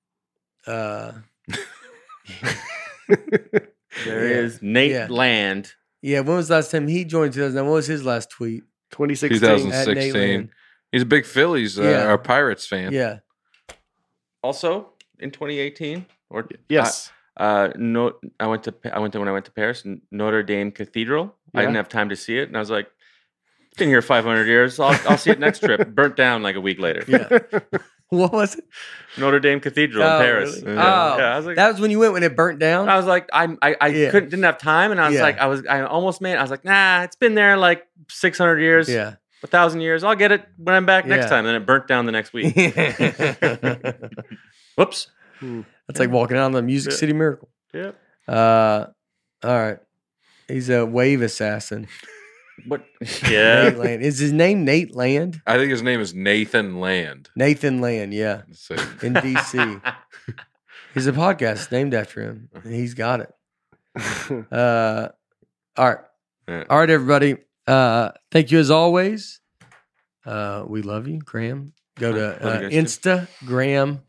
There Yeah. is Nate Yeah. Land. Yeah, when was the last time he joined 2009? What was his last tweet? 2016. 2006. At Nate 16. Land. He's a big Phillies Yeah. or Pirates fan. Yeah, Also in 2018, or Yes. no, I went when I went to Paris, Notre Dame Cathedral. I Yeah. didn't have time to see it, and I was like, "It's been here 500 years. I'll see it next trip." Burnt down like a week later. yeah. What was it? Notre Dame Cathedral in Oh, Paris. really? Yeah. Oh, Yeah, I was like, that was when you went when it burnt down. I was like, I Yeah. didn't have time, and I was Yeah. like, I almost made it. I was like, nah, it's been there like 600 years, Yeah. 1,000 years. I'll get it when I'm back next Yeah. time. And then it burnt down the next week. Whoops. That's like walking out on the Music Yeah. City Miracle. Yeah. All right. He's a wave assassin. What? Yeah. Nate Land. Is his name Nate Land? I think his name is Nathan Land. Nathan Land, yeah. So, In DC. He's a podcast named after him. And he's got it. All right. Yeah. All right, everybody. Thank you as always. We love you, Graham. Go to Love you guys Instagram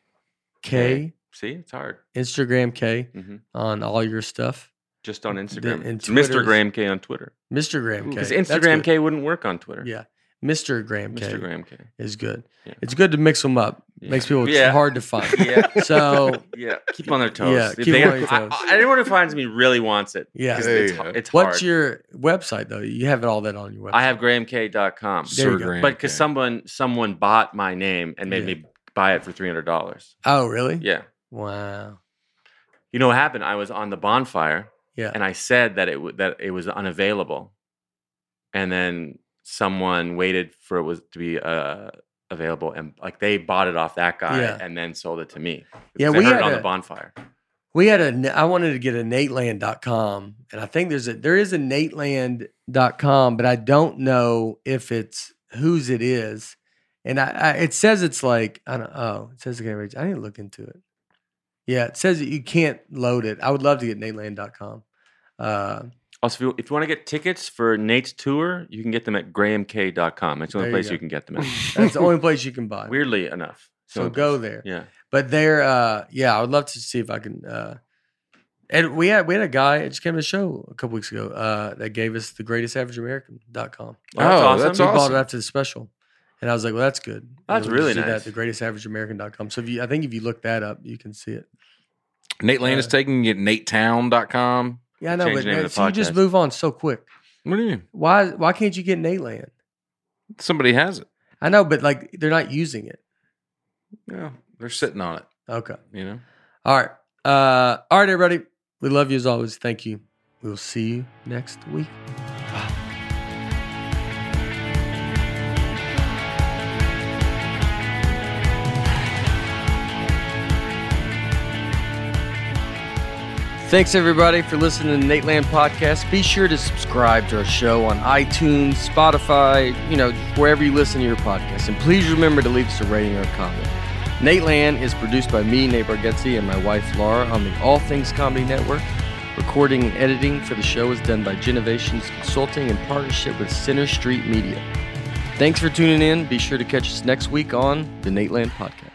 K. See, it's hard. Instagram K Mhm. on all your stuff. Just on Instagram. and It's Twitter's- Mr. Graham K on Twitter. Mr. Graham K. Because That's Instagram good. K wouldn't work on Twitter. Yeah. Mr. Graham K Mr. Graham K. is good. Yeah. It's good to mix them up. Yeah. Makes people Yeah. hard to find. Yeah. So, Yeah. Keep on their toes. Yeah, If keep they- on your toes. Anyone who finds me really wants it. yeah. 'Cause There It's, you go. it's What's hard. your website, though? You have all that on your website. I have grahamk.com. There you Sir go. Graham But because K. someone bought my name and made Yeah. me buy it for $300. Oh, really? Yeah. Wow. You know what happened? I was on the bonfire Yeah. and I said that it was unavailable. And then someone waited for it to be available, and like they bought it off that guy Yeah. and then sold it to me. Yeah, Because I we heard had it on a- the bonfire. We had I wanted to get a nateland.com, and I think there is a nateland.com, but I don't know if it's whose it is. And it says it's like, it says I didn't look into it. Yeah, it says that you can't load it. I would love to get nateland.com. Also, if you want to get tickets for Nate's tour, you can get them at grahamk.com. It's the only There you place go. you can get them at. That's the only place you can buy. Weirdly enough. It's the So only go place. there. Yeah. But there, I would love to see if I can. And we had a guy that just came to the show a couple weeks ago that gave us the greatestaverage.american.com. Oh, that's We bought awesome. it after the special. And I was like, well, that's good. That's And we really just did nice. That, thegreatestaverage.american.com. So I think if you look that up, you can see it. Nate Land is taking it natetown.com. Yeah, I know, Change but the name of the so you just podcast. move on so quick. What do you mean? Why can't you get Nate Land? Somebody has it. I know, but like they're not using it. Yeah, they're sitting on it, Okay. you know? All right. All right, everybody. We love you as always. Thank you. We'll see you next week. Thanks, everybody, for listening to the Nate Land Podcast. Be sure to subscribe to our show on iTunes, Spotify, wherever you listen to your podcast. And please remember to leave us a rating or a comment. Nate Land is produced by me, Nate Bargatze, and my wife, Laura, on the All Things Comedy Network. Recording and editing for the show is done by Genovations Consulting in partnership with Center Street Media. Thanks for tuning in. Be sure to catch us next week on the Nate Land Podcast.